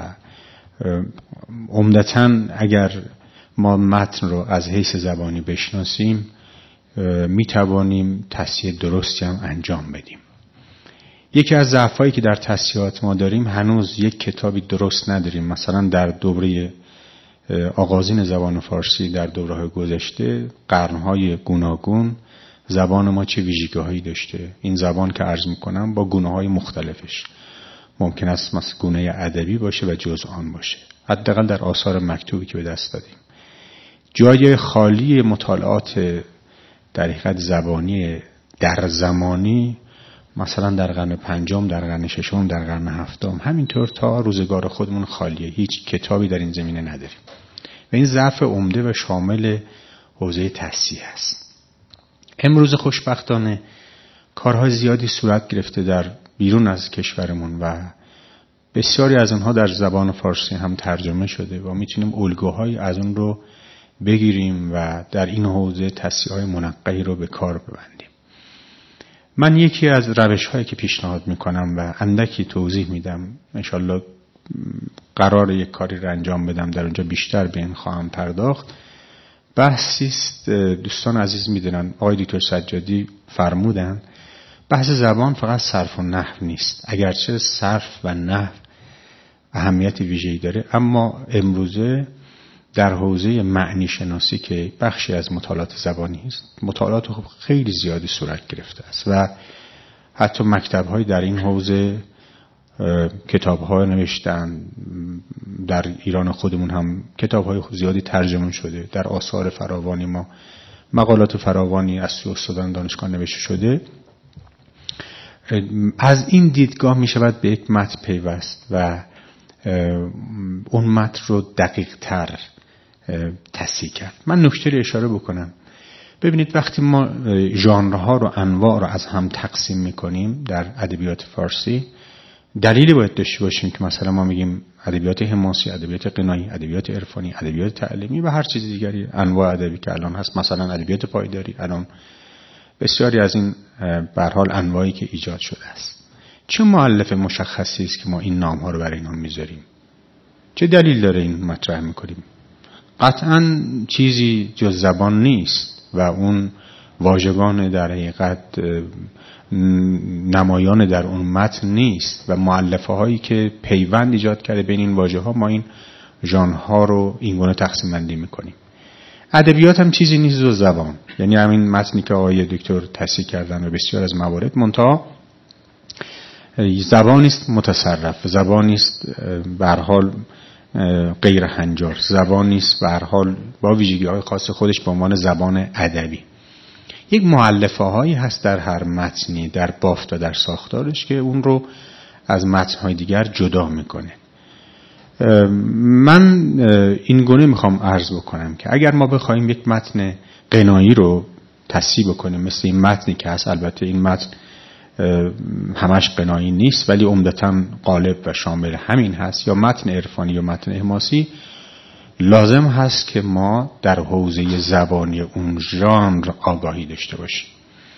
عمدتاً اگر ما متن رو از حیث زبانی بشناسیم میتوانیم تصحیح درستی هم انجام بدیم. یکی از ضعفایی که در تصحیحات ما داریم هنوز یک کتابی درست نداریم. مثلا در دوره آغازین زبان فارسی در دوره‌های گذشته قرن‌های گوناگون زبان ما چه ویژگی‌هایی داشته. این زبان که عرض می‌کنم با گونه‌های مختلفش ممکن است مثلا گونه ادبی باشه و جزء آن باشه. حداقل در آثار مکتوبی که به دست دادیم جای خالی مطالعات در حقیقت زبانی در زمانی مثلا در قرن پنجم، در قرن ششم، در قرن هفتم، همینطور تا روزگار خودمون خالیه. هیچ کتابی در این زمینه نداریم و این ضعف عمده و شامل حوزه تصحیح است. امروز خوشبختانه کارهای زیادی صورت گرفته در بیرون از کشورمون و بسیاری از اونها در زبان فارسی هم ترجمه شده و میتونیم الگوهای از اون رو بگیریم و در این حوزه تصحیح‌های منقحی رو به کار ببندیم. من یکی از روش‌هایی که پیشنهاد میکنم و اندکی توضیح میدم، انشالله قرار یک کاری رو انجام بدم در اونجا بیشتر به این خواهم پرداخت. بحثی است دوستان عزیز میدونن، آقای دکتر سجادی فرمودن بحث زبان فقط صرف و نحو نیست، اگرچه صرف و نحو اهمیت ویژه‌ای داره، اما امروزه در حوزه معنی شناسی که بخشی از مطالعات زبانی است، مطالعات خب خیلی زیادی صورت گرفته است و حتی مکتب‌های در این حوزه کتاب‌ها نوشتن. در ایران خودمون هم کتاب‌های زیادی ترجمه شده، در آثار فراوانی ما مقالات فراوانی از سوی استادان دانشگاه نوشته شده. از این دیدگاه می شود به یک متن پیوست و اون متن رو دقیق تر تصحیح کرد. من نکته اشاره بکنم. ببینید وقتی ما ژانرها رو، انواع رو از هم تقسیم میکنیم در ادبیات فارسی، دلیلی باید داشته باشیم که مثلا ما میگیم ادبیات حماسی، ادبیات غنایی، ادبیات عرفانی، ادبیات تعلیمی و هر چیز دیگری، انواع ادبی که الان هست، مثلا ادبیات پایداری، الان بسیاری از این به هر حال انواعی که ایجاد شده است. چه مؤلف مشخصی است که ما این نام ها رو برای اینا میذاریم؟ چه دلیل داره این مطرح میکنیم؟ قطعاً چیزی جز زبان نیست و اون واژگان در حقیقت نمایان در اون متن نیست و مؤلفه هایی که پیوند ایجاد کرده بین این واژه ها، ما این ژانرها رو این گونه تقسیم بندی میکنیم. ادبیات هم چیزی نیست جز زبان، یعنی همین متنی که آقای دکتر تصحیح کردن و بسیار از موارد، منتها زبانی است متصرف، زبانی است به هر حال غیر هنجار، زبانی است به هر حال با ویژگی‌های خاص خودش به عنوان زبان ادبی. یک مؤلفه هایی هست در هر متنی، در بافت و در ساختارش، که اون رو از متن‌های دیگر جدا میکنه. من این گونه میخوام عرض بکنم که اگر ما بخوایم یک متن غنایی رو تصحیح بکنیم مثل این متنی که هست، البته این متن همش غنایی نیست ولی عمدتاً غالب و شامل همین هست، یا متن عرفانی یا متن حماسی، لازم هست که ما در حوزه زبانی اون ژانر آگاهی داشته باشیم.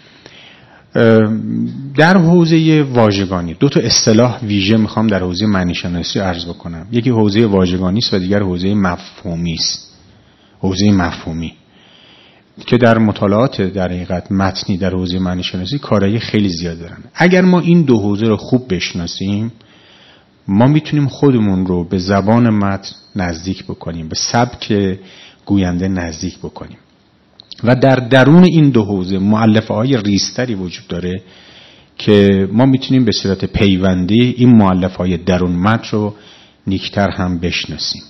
در حوزه واژگانی دو تا اصطلاح ویژه میخوام در حوزه معنی شناسی عرض بکنم. یکی حوزه واژگانی است و دیگر حوزه مفهومی است. حوزه مفهومی که در مطالعات در حقیقت متنی در حوزه معنی شناسی کارایی خیلی زیاد دارن. اگر ما این دو حوزه رو خوب بشناسیم، ما میتونیم خودمون رو به زبان متن نزدیک بکنیم، به سبک گوینده نزدیک بکنیم و در درون این دو حوزه مؤلفه‌های ریزتری وجود داره که ما میتونیم به صورت پیوندی این مؤلفه‌های درون متن رو نیکتر هم بشناسیم.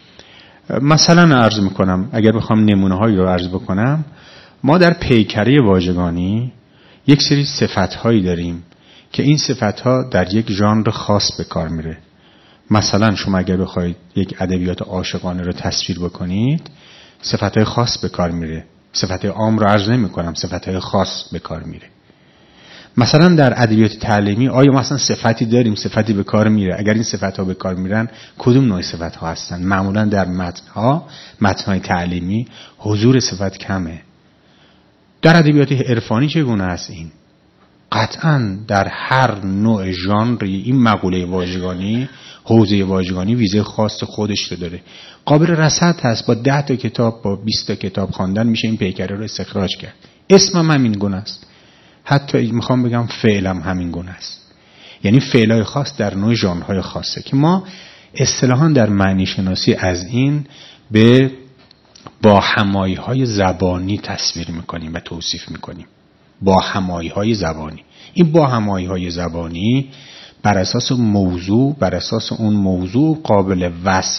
مثلا عرض میکنم، اگر بخوام نمونه‌هایی رو عرض بکنم، ما در پیکره واژگانی یک سری صفت‌هایی داریم که این صفت‌ها در یک ژانر خاص به کار میره. مثلا شما اگر بخواید یک ادبیات عاشقانه رو تصویر بکنید، صفت‌های خاص به کار میره. صفت‌های عام رو عرض نمی‌کنم، صفت‌های خاص به کار میره. مثلا در ادبیات تعلیمی آیا مثلا صفتی داریم، صفتی به کار میره؟ اگر این صفت‌ها به کار میرن، کدوم نوع صفت‌ها هستن؟ معمولا در متن‌ها، متن‌های تعلیمی حضور صفت کمه. در ادبیات عرفانی چگونه است این؟ قطعاً در هر نوع ژانری این مقوله واژگانی، حوزه واژگانی ویژه خاص خودش رو داره. قابل رصد هست، با ده تا کتاب، با بیست تا کتاب خواندن میشه این پیکره رو استخراج کرد. اسمم همین گونه است. حتی میخوام بگم فعلم همین گونه است. یعنی فعلای خاص در نوع ژانرهای خاصه که ما اصطلاحاً در معنی شناسی از این به با همایی‌های زبانی تصویر میکنیم و توصیف میکنیم. با همایی‌های زبانی. این با همایی‌های زبانی بر اساس موضوع، بر اساس اون موضوع قابل وصف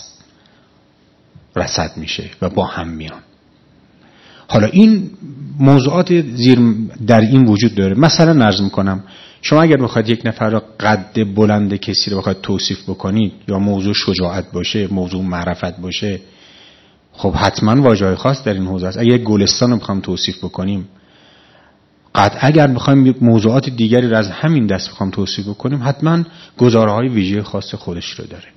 رصد میشه و با هم میان. حالا این موضوعات زیر در این وجود داره. مثلا عرض میکنم، شما اگر بخواید یک نفر را قد بلند کسی رو بخواید توصیف بکنید، یا موضوع شجاعت باشه، موضوع معرفت باشه، خب حتما واژه‌های خاص در این حوزه است. اگر گلستان رو بخوام توصیف بکنیم، قطعا اگر بخوایم موضوعات دیگری رو از همین دست بخوام توصیف بکنیم، حتما گزاره‌های ویژه خاص خودش رو داره.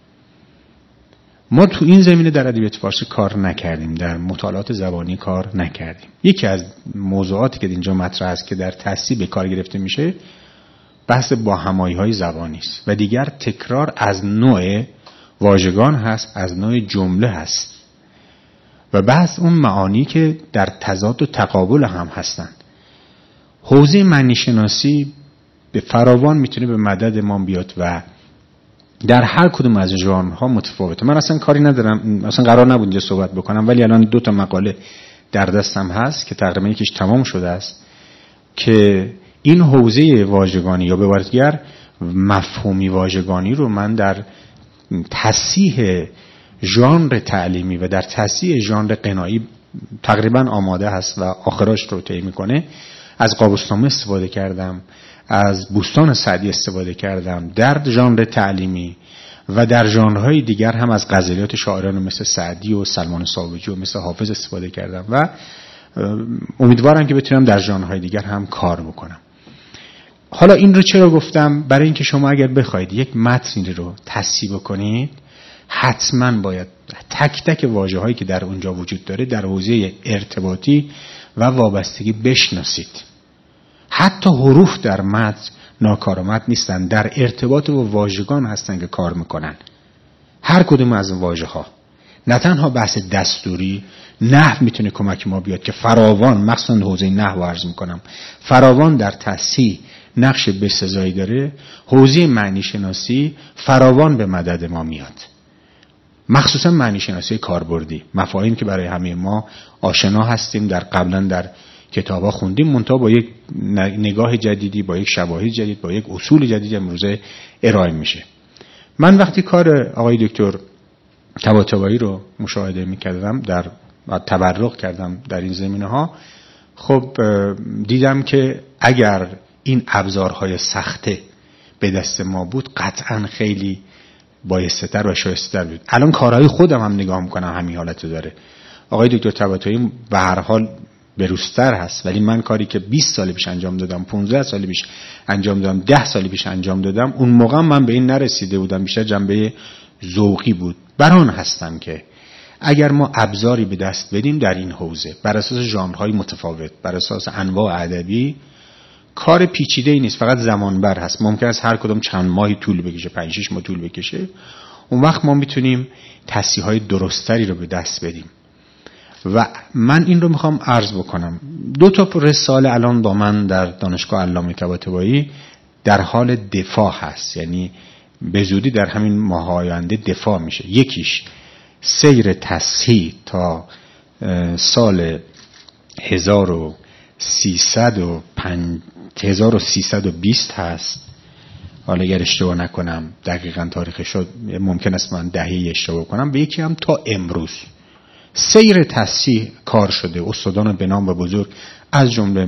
ما تو این زمینه در ادبیات فارسی کار نکردیم، در مطالعات زبانی کار نکردیم. یکی از موضوعاتی که اینجا مطرح است که در تصحیح به کار گرفته میشه، بحث با همایی های زبانی است و دیگر تکرار از نوع واژگان هست، از نوع جمله هست و بحث اون معانی که در تضاد و تقابل هم هستند. حوزه معنی شناسی به فراوان میتونه به مدد ما بیاد و در هر کدوم از ژانرها متفاوته. من اصلا کاری ندارم، اصلا قرار نبود اینجا صحبت بکنم، ولی الان دو تا مقاله در دستم هست که تقریبا یکیش تمام شده است که این حوزه واژگانی یا به عبارت دیگر مفهومی واژگانی رو من در تصحیح ژانر تعلیمی و در تصحیح ژانر غنایی تقریبا آماده هست و آخراش رو طی میکنه. از قابوسنامه استفاده کردم، از بوستان سعدی استفاده کردم در ژانر تعلیمی و در ژانرهای دیگر هم از غزلیات شاعران مثل سعدی و سلمان ساوجی و مثل حافظ استفاده کردم و امیدوارم که بتونم در ژانرهای دیگر هم کار بکنم. حالا این رو چرا گفتم؟ برای اینکه شما اگر بخواید یک متنی رو تصحیح بکنید حتما باید تک تک واژه‌هایی که در اونجا وجود داره در حوزه ارتباطی و وابستگی بشناسید. حتی حروف در متن ناکارآمد نیستن، در ارتباط و واژگان هستن که کار میکنن. هر کدوم از این واژه‌ها نه تنها بحث دستوری، نحو میتونه کمک ما بیاد که فراوان، مخصوصا حوزه نحو عرض میکنم، فراوان در تصحیح نقش بسزایی داره. حوزه معنی شناسی فراوان به مدد ما میاد، مخصوصا معنی شناسی کاربردی، مفاهیم که برای همه ما آشنا هستیم، در قبلا در کتابا خوندیم، منتها با یک نگاه جدیدی، با یک شواهد جدید، با یک اصول جدید امروزه ارائه میشه. من وقتی کار آقای دکتر طباطبایی رو مشاهده میکردم، در تبرک کردم در این زمینه‌ها، خب دیدم که اگر این ابزارهای سخته به دست ما بود قطعاً خیلی بایست‌تر و شایسته‌تر بود. الان کارهای خودم هم نگاه میکنم همین حالت داره. آقای دکتر طباطبایی به هر حال بروزتر هست، ولی من کاری که بیست سال پیش انجام دادم، پانزده سال پیش انجام دادم، ده سال پیش انجام دادم، اون موقع من به این نرسیده بودم، بیشتر جنبه ذوقی بود. بران هستم که اگر ما ابزاری به دست بدیم در این حوزه بر اساس ژانرهای متفاوت، بر اساس انواع ادبی، کار پیچیده‌ای نیست، فقط زمان بر هست. ممکن است هر کدوم چند ماهی طول بکشه، پنج شش ماه طول بکشه. اون وقت ما میتونیم تصحیح‌های درستری رو به دست بدیم. و من این رو میخوام عرض بکنم. دو تا رساله الان با من در دانشگاه علامه طباطبایی در حال دفاع هست، یعنی به زودی در همین ماه‌های آینده دفاع میشه. یکیش سیر تصحیح تا سال هزار و سیصد و بیست هست. حالا اگر اشتباه نکنم دقیقاً تاریخش شد، ممکن است من دهه اشتباه کنم. به یکی هم تا امروز سیر تصحیح کار شده. استادان به نام و بزرگ از جمله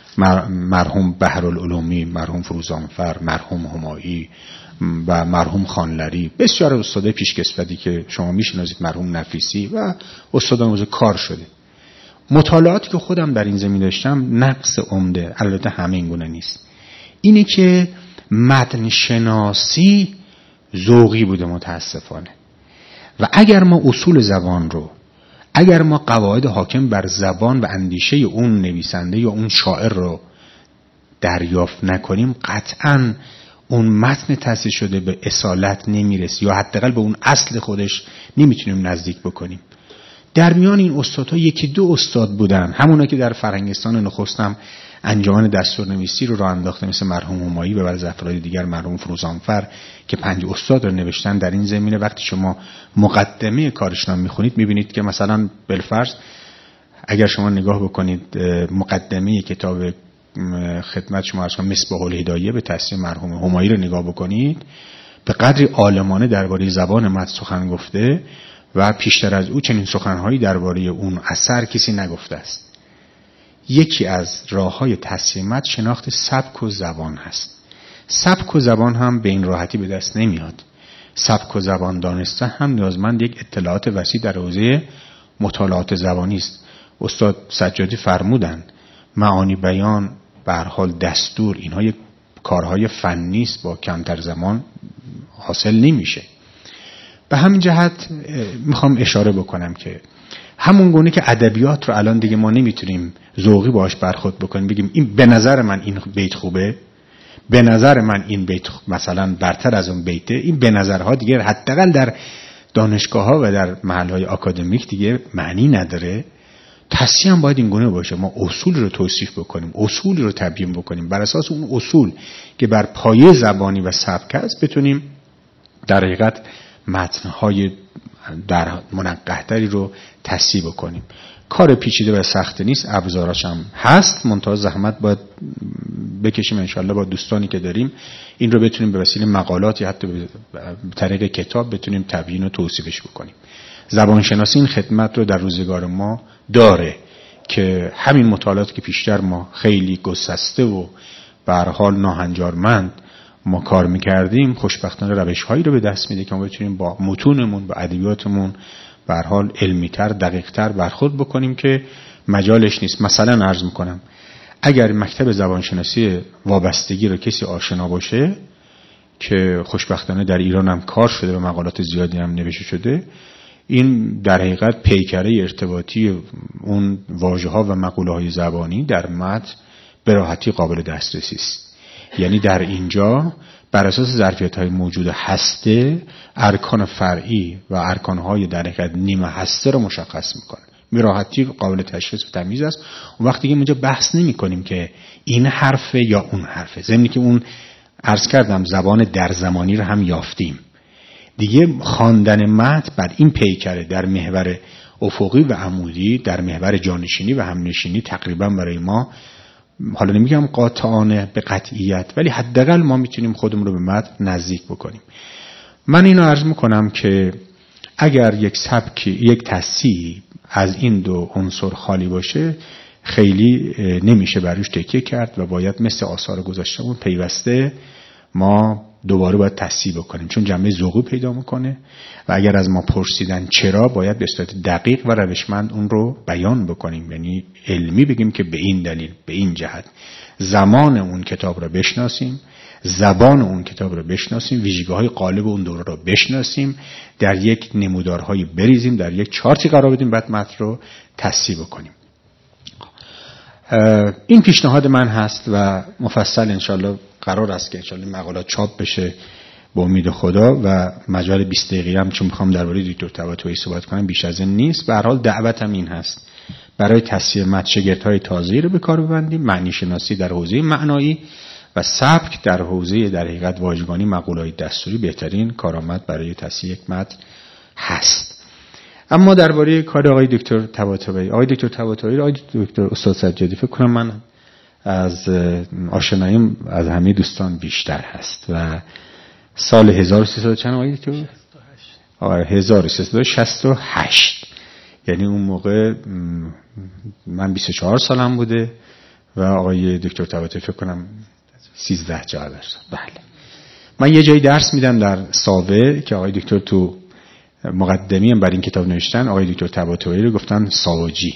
مرحوم بحرالعلومی، مرحوم فروزانفر، مرحوم همایی و مرحوم خانلری، بسیار استادای پیشکسوتی که شما میشناسید، مرحوم نفیسی و استادان بزرگ کار شده. مطالعاتی که خودم در این زمینه داشتم، نقص عمده، البته همه این گونه نیست، اینه که متن شناسی ذوقی بوده متاسفانه. و اگر ما اصول زبان رو، اگر ما قواعد حاکم بر زبان و اندیشه اون نویسنده یا اون شاعر رو دریافت نکنیم، قطعاً اون متن تصحیح شده به اصالت نمیرسه، یا حداقل به اون اصل خودش نمیتونیم نزدیک بکنیم. در میان این استادها یکی دو استاد بودن، همونا که در فرهنگستان نخستم انجمن دستورنویسی رو راه انداخته، مثل مرحوم همایی و بعضی افراد دیگر، مرحوم فروزانفر که پنج استاد رو نوشتن در این زمینه. وقتی شما مقدمه کارشون میخونید میبینید که مثلا بالفرض اگر شما نگاه بکنید مقدمه کتاب خدمت شما عرض کنم مصباح الهدایه به تصحیح مرحوم همایی رو نگاه بکنید، به قدری عالمانه درباره زبان متن سخن گفته و پیشتر از او چنین سخنهایی درباره اون اثر کسی نگفته است. یکی از راه‌های تصحیح متن شناخت سبک و زبان هست. سبک و زبان هم به این راحتی به دست نمیاد. سبک و زبان دانسته هم نیازمند یک اطلاعات وسیع در حوزه مطالعات زبانی است. استاد سجادی فرمودن معانی بیان به هر حال دستور، اینها یک کارهای فنی است، با کمتر زمان حاصل نمیشه. به همین جهت میخوام اشاره بکنم که همون گونه که ادبیات رو الان دیگه ما نمیتونیم ذوقی باهاش برخورد بکنیم، بگیم این به نظر من این بیت خوبه، به نظر من این بیت مثلا برتر از اون بیته، این به نظرها دیگه حداقل در دانشگاه ها و در محل های آکادمیک دیگه معنی نداره. تصحیح هم باید این گونه باشه، ما اصول رو توصیف بکنیم، اصول رو تبیین بکنیم، بر اساس اون اصول که بر پایه زبانی و سبک است بتونیم در حقیقت متن‌های در منقح‌تری رو تصحیح بکنیم. کار پیچیده و سخت نیست، ابزاراش هم هست، منتها زحمت باید بکشیم انشالله با دوستانی که داریم این رو بتونیم به وسیله مقالاتی حتی به طریق کتاب بتونیم تبیین و توصیفش بکنیم. زبانشناسی این خدمت رو در روزگار ما داره که همین مطالعاتی که پیشتر ما خیلی گسسته و به هر حال ناهنجارمند ما کار میکردیم، خوشبختانه روش‌هایی رو به دست میده که ما بتونیم با متونمون با ادبیاتمون به هر حال علمی‌تر دقیق‌تر برخورد بکنیم که مجالش نیست. مثلا عرض میکنم اگر مکتب زبانشناسی وابستگی رو کسی آشنا باشه که خوشبختانه در ایران هم کار شده و مقالات زیادی هم نوشته شده، این در حقیقت پیکره ارتباطی اون واژه‌ها و مقوله‌های زبانی در متن به راحتی قابل دسترسی است. یعنی در اینجا بر اساس ظرفیت‌های موجود هسته ارکان فرعی و ارکان‌های در حقیقت نیمه هسته رو مشخص می‌کنه، به راحتی قابل تشخیص و تمیز است. اون وقتی که اینجا بحث نمی‌کنیم که این حرفه یا اون حرفه، ضمن که اون عرض کردم زبان در زمانی رو هم یافتیم دیگه. خواندن متن بر این پیکره در محور افقی و عمودی، در محور جانشینی و همنشینی تقریبا برای ما، حالا نمیگم قاطعانه به قطعیت، ولی حداقل ما میتونیم خودمون رو به متن نزدیک بکنیم. من اینو عرض میکنم که اگر یک سبک یک تصحیح از این دو عنصر خالی باشه خیلی نمیشه بروش تکیه کرد و باید مثل آثار گذشته‌مون پیوسته ما دوباره باید تصحیح بکنیم، چون جنبه ذوقی پیدا میکنه و اگر از ما پرسیدن چرا، باید به صورت دقیق و روشمند اون رو بیان بکنیم، یعنی علمی بگیم که به این دلیل، به این جهت، زمان اون کتاب رو بشناسیم، زبان اون کتاب رو بشناسیم، ویژگی‌های غالب اون دوره رو بشناسیم، در یک نمودارهایی بریزیم، در یک چارتی قرار بدیم، بعد متن رو تصحیح بکنیم. این پیشنهاد من هست و مفصل انشالله قرار است که انشالله مقالات چاپ بشه با امید خدا و مجال بیست دقیقه هم چون میخوام درباره دکتر طباطبایی صحبت کنم بیش از این نیست. به هر حال دعوتم این هست برای تصحیح متن شاگردهای تازه‌ای رو به کار ببندیم، معنی شناسی در حوزه معنایی و سبک در حوزه در حقیقت واژگانی مقوله‌های دستوری بهترین کارآمد برای تصحیح یک متن هست. اما درباره کار آقای دکتر طباطبایی، آقای دکتر طباطبایی، آقای دکتر استاد سجادی، فکر کنم من از آشناییم از همه دوستان بیشتر هست و سال هزار و سیصد چند آقای دکتر؟ آره هزار و سیصد و شصت و هشت، یعنی اون موقع من بیست و چهار سالم بوده و آقای دکتر طباطبایی فکر کنم سیزده چهارده سال. بله. من یه جایی درس میدم در ساوه که آقای دکتر تو مقدمی هم بر این کتاب نوشتن، آقای دکتر طباطبایی رو گفتن ساواجی.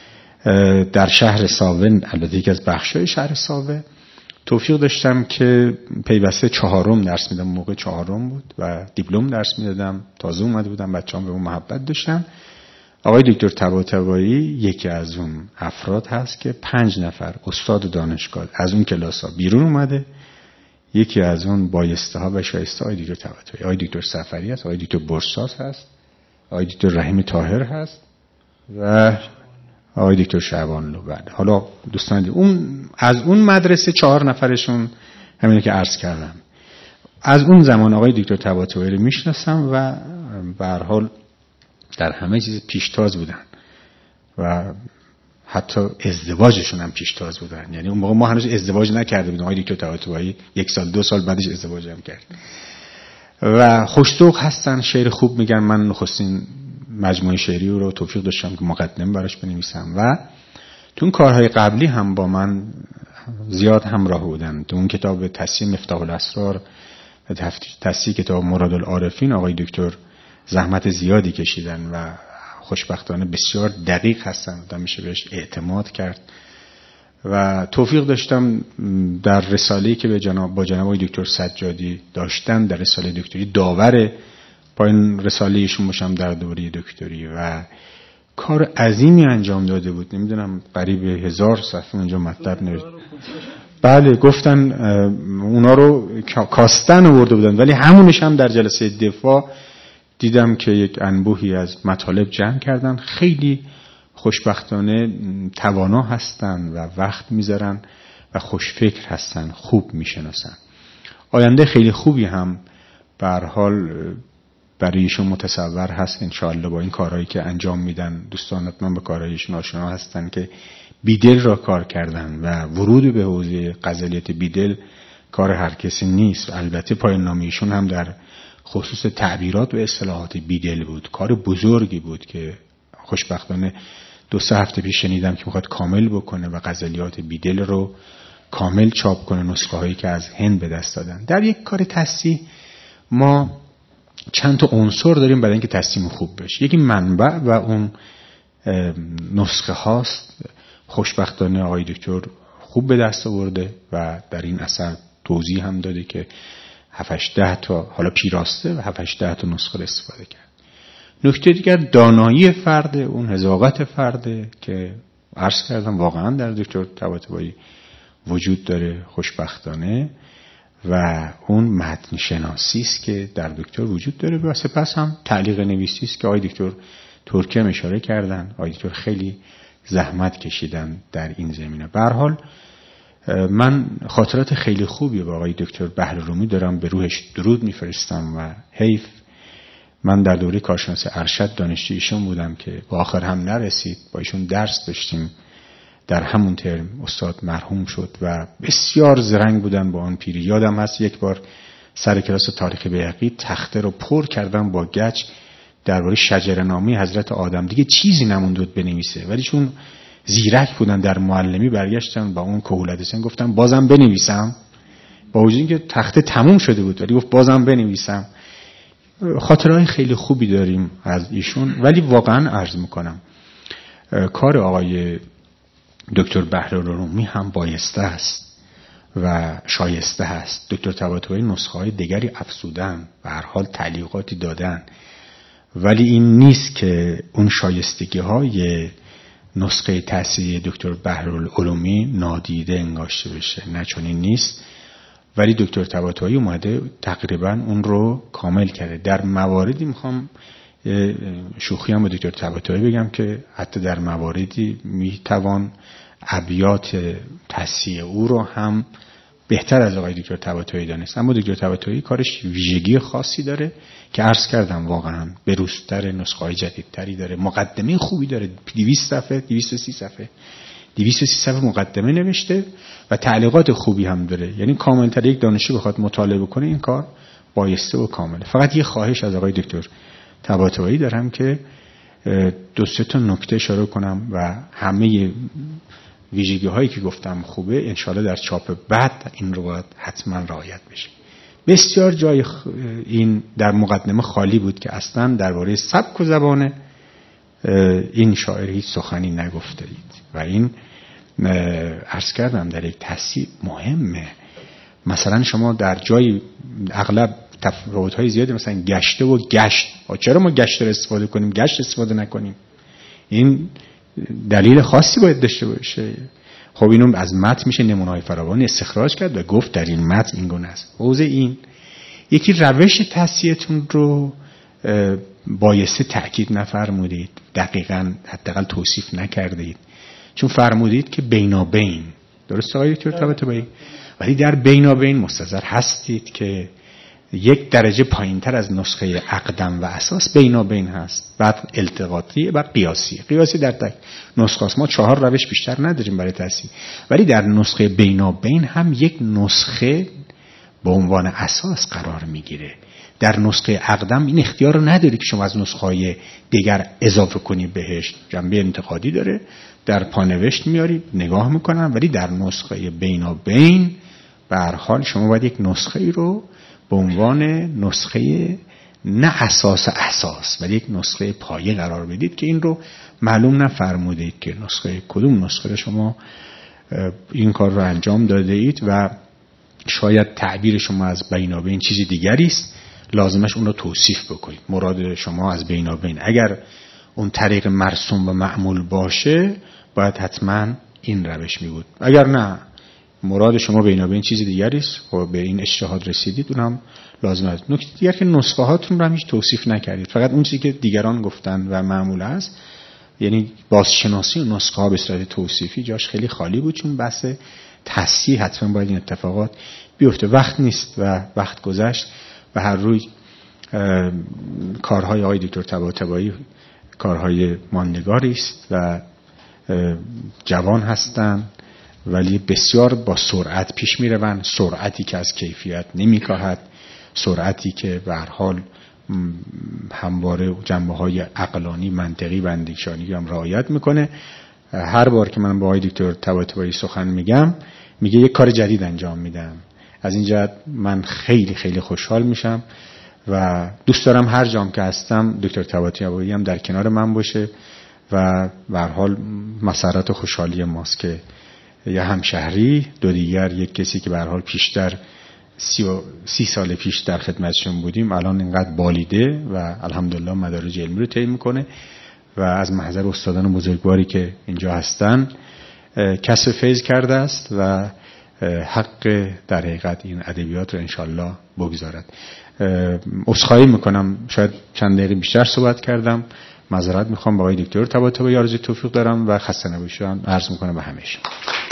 در شهر ساوه، البته یک از بخشای شهر ساوه، توفیق داشتم که پیوسته چهارم درس میدم، موقع چهارم بود و دیپلم درس میدادم، تازه اومده بودم، بچه‌ام به اون محبت داشتن. آقای دکتر طباطبایی یکی از اون افراد هست که پنج نفر استاد دانشگاه از اون کلاس ها بیرون اومده. یکی از اون بایسته ها و شایسته آقای دکتر طباطبایی، آقای دکتر سفری هست، آقای دکتر برساس هست، آقای دکتر رحیم طاهر هست و آقای دکتر شعبانلو. بعد حالا دوستان دی. اون از اون مدرسه چهار نفرشون همینه که عرض کردم. از اون زمان آقای دکتر طباطبایی رو میشناسم و به هر حال در همه چیز پیشتاز بودن و حتی ازدواجشون هم پیشتاز بودن. یعنی اون موقع ما هنوز ازدواج نکرده بودیم، آقای دکتر طباطبایی یک سال دو سال بعدش ازدواج هم کرد و خوش‌ذوق هستن، شعر خوب میگن. من نخستین مجموعه شعری رو توفیق داشتم که مقدمه براش بنویسم و تو اون کارهای قبلی هم با من زیاد همراه بودن. تو اون کتاب تصحیح مفتاح الاسرار و تصحیح کتاب مراد العارفین آقای دکتر زحمت زیادی کشیدن و خوشبختانه بسیار دقیق هستن و میشه بهش اعتماد کرد و توفیق داشتم در رساله‌ای که به جناب با جناب دکتر سجادی داشتن، در رساله دکتری داور پایین رساله ایشون باشم در دوره دکتری و کار عظیمی انجام داده بود. نمیدونم قریب هزار صفحه اونجا مطلب نوشت. بله گفتن اونا رو کاستن آورده بودن، ولی همونش هم در جلسه دفاع دیدم که یک انبوهی از مطالب جمع کردن. خیلی خوشبختانه توانا هستن و وقت میذارن و خوشفکر هستن، خوب میشناسن. آینده خیلی خوبی هم به هر حال برای ایشون متصور هست انشاءالله با این کارهایی که انجام میدن. دوستان حتما به کارهایشون آشنا هستن که بیدل را کار کردن و ورود به حوزه غزلیات بیدل کار هر کسی نیست. البته پایان نامه ایشون هم در خصوص تعبیرات و اصطلاحات بیدل بود، کار بزرگی بود که خوشبختانه دو سه هفته پیش شنیدم که میخواد کامل بکنه و غزلیات بیدل رو کامل چاپ کنه، نسخه هایی که از هند به دست دادن. در یک کار تصحیح ما چند تا عنصر داریم برای اینکه تصحیح خوب بشه. یکی منبع و اون نسخه هاست. خوشبختانه آقای دکتر خوب به دست آورده و در این اثر توضیح هم داده که هفت ده تا حالا پیراسته و هفت ده تا نسخه رو استفاده کرد. نکته دیگر دانایی فرد، اون حذاقت فرد که عرض کردم واقعا در دکتر طباطبایی وجود داره خوشبختانه، و اون متن شناسی است که در دکتر وجود داره و سپس هم تعلیق نویسی است که آقای دکتر ترکی هم اشاره کردن. آقای دکتر خیلی زحمت کشیدن در این زمینه. به هر حال من خاطرات خیلی خوبی با آقای دکتر بهرالرومی دارم، به روحش درود میفرستم و حیف من در دوره کارشناسی ارشد دانشجوی ایشون بودم که با آخر هم نرسید. با ایشون درس داشتیم، در همون ترم استاد مرحوم شد و بسیار زرنگ بودن با آن پیری. یادم هست یک بار سر کلاس تاریخ بیهقی تخته رو پر کردم با گچ درباره شجره‌نامه حضرت آدم، دیگه چیزی نموند بود بنویسه، ولی چون زیرک بودن در معلمی برگشتن با اون کهولتشون گفتم بازم بنویسم، با وجود اینکه تخته تموم شده بود ولی گفت بازم بنویسم. خاطرهای خیلی خوبی داریم از ایشون. ولی واقعا عرض میکنم کار آقای دکتر بهرالرومی هم بایسته است و شایسته است. دکتر طباطبایی نسخه های دیگری افزودن و هر حال تعلیقاتی دادن، ولی این نیست که اون شایستگی های نسخه تصحیح دکتر بهرالعلومی نادیده انگاشته بشه، نه چون این نیست. ولی دکتر طباطبایی اومده تقریبا اون رو کامل کرده. در مواردی میخوام شوخی هم با دکتر طباطبایی بگم که حتی در مواردی میتوان ابیات تصحیح او رو هم بهتر از آقای دکتر طباطبایی دانست. اما دکتر طباطبایی کارش ویژگی خاصی داره که عرض کردم واقعا بروزتر، نسخه‌های جدیدتری داره، مقدمه خوبی داره، دویست صفحه دویست و سی صفحه دویست و سی صفحه مقدمه نوشته و تعلیقات خوبی هم داره. یعنی کاملتر یک دانشجو بخواد مطالعه کنه این کار بایسته و کامله. فقط یه خواهش از آقای دکتر طباطبایی دارم که دو سه تا نکته اشاره کنم و همه ویژگی هایی که گفتم خوبه انشاءالله در چاپ بعد این رو باید حتما رعایت بشه. بسیار جای این در مقدمه خالی بود که اصلا درباره سبک و زبان این شاعر هیچ سخنی نگفته اید و این عرض کردم در یک تصحیح مهمه. مثلا شما در جای اغلب تفاوت‌های زیادی مثلا گشته و گشت، چرا ما گشت رو استفاده کنیم گشت استفاده نکنیم؟ این دلیل خاصی باید داشته باشه. خب اینو از متن میشه نمونه‌های فراوانی استخراج کرد و گفت در این متن این گونه است. حوزه این یکی روش تصحیحتون رو بایسته تأکید نفرمودید، دقیقاً حداقل توصیف نکردید، چون فرمودید که بینابین، درست آقای دکتر طباطبایی؟ ولی در بینابین مستظر هستید که یک درجه پایینتر از نسخه اقدم و اساس بینابین هست، بعد التقاطی و قیاسی. قیاسی در تک نسخه است، ما چهار روش بیشتر نداریم برای تصحیح، ولی در نسخه بینابین هم یک نسخه به عنوان اساس قرار میگیره. در نسخه اقدم این اختیار رو نداری که شما از نسخه‌های دیگر اضافه کنی بهش، جنبه انتقادی داره، در پانوشت میاری نگاه میکنن، ولی در نسخه بینابین به هر حال شما باید یک نسخه ای رو به عنوان نسخه نه اساس اساس ولی یک نسخه پایه قرار بدید که این رو معلوم نفرمودید که نسخه کدوم نسخه رو شما این کار رو انجام داده اید و شاید تعبیر شما از بینابین چیزی دیگری است، لازمش اون رو توصیف بکنید. مراد شما از بینابین اگر اون طریق مرسوم و معمول باشه باید حتما این روش می بود، اگر نه مراد شما بینابین چیز دیگری است و به این اجتهاد رسیدید، اون هم لازم است. نکته دیگر که نسخه هاتون رو هم هیچ توصیف نکردید، فقط اون چیزی که دیگران گفتن و معمول است، یعنی بازشناسی و نسخه ها به صورت توصیفی جاش خیلی خالی بود، چون بحث تصحیح حتما باید این اتفاقات بیفته. وقت نیست و وقت گذشت و هر روز کارهای آقای دکتر طباطبایی کارهای ماندگاری است و جوان هستند ولی بسیار با سرعت پیش میروند، سرعتی که از کیفیت نمیکاهد، سرعتی که به هر حال همواره جنبه‌های عقلانی، منطقی و اندیشانی هم رعایت میکنه. هر بار که من با آقای دکتر طباطبایی سخن میگم میگه یک کار جدید انجام میدم. از این جهت من خیلی خیلی خوشحال میشم و دوست دارم هر جام که هستم دکتر طباطبایی هم در کنار من باشه و به هر حال مسرت و خوشحالی ماست که یا همشهری دو دیگر، یک کسی که به هر حال پیشتر سی, و سی سال پیش در خدمتشون بودیم الان اینقدر بالیده و الحمدلله مدارج علمی رو طی میکنه و از محضر استادان بزرگواری که اینجا هستن کسب فیض کرده است و حق در حقیقت این ادبیات رو انشالله بگذارد. عذرخواهی میکنم شاید چند دقیقه بیشتر صحبت کردم، معذرت میخوام. با آقای دکتر طباطبایی آرزوی توفیق دارم و خسته نباشید عرض میکنم به همه شما.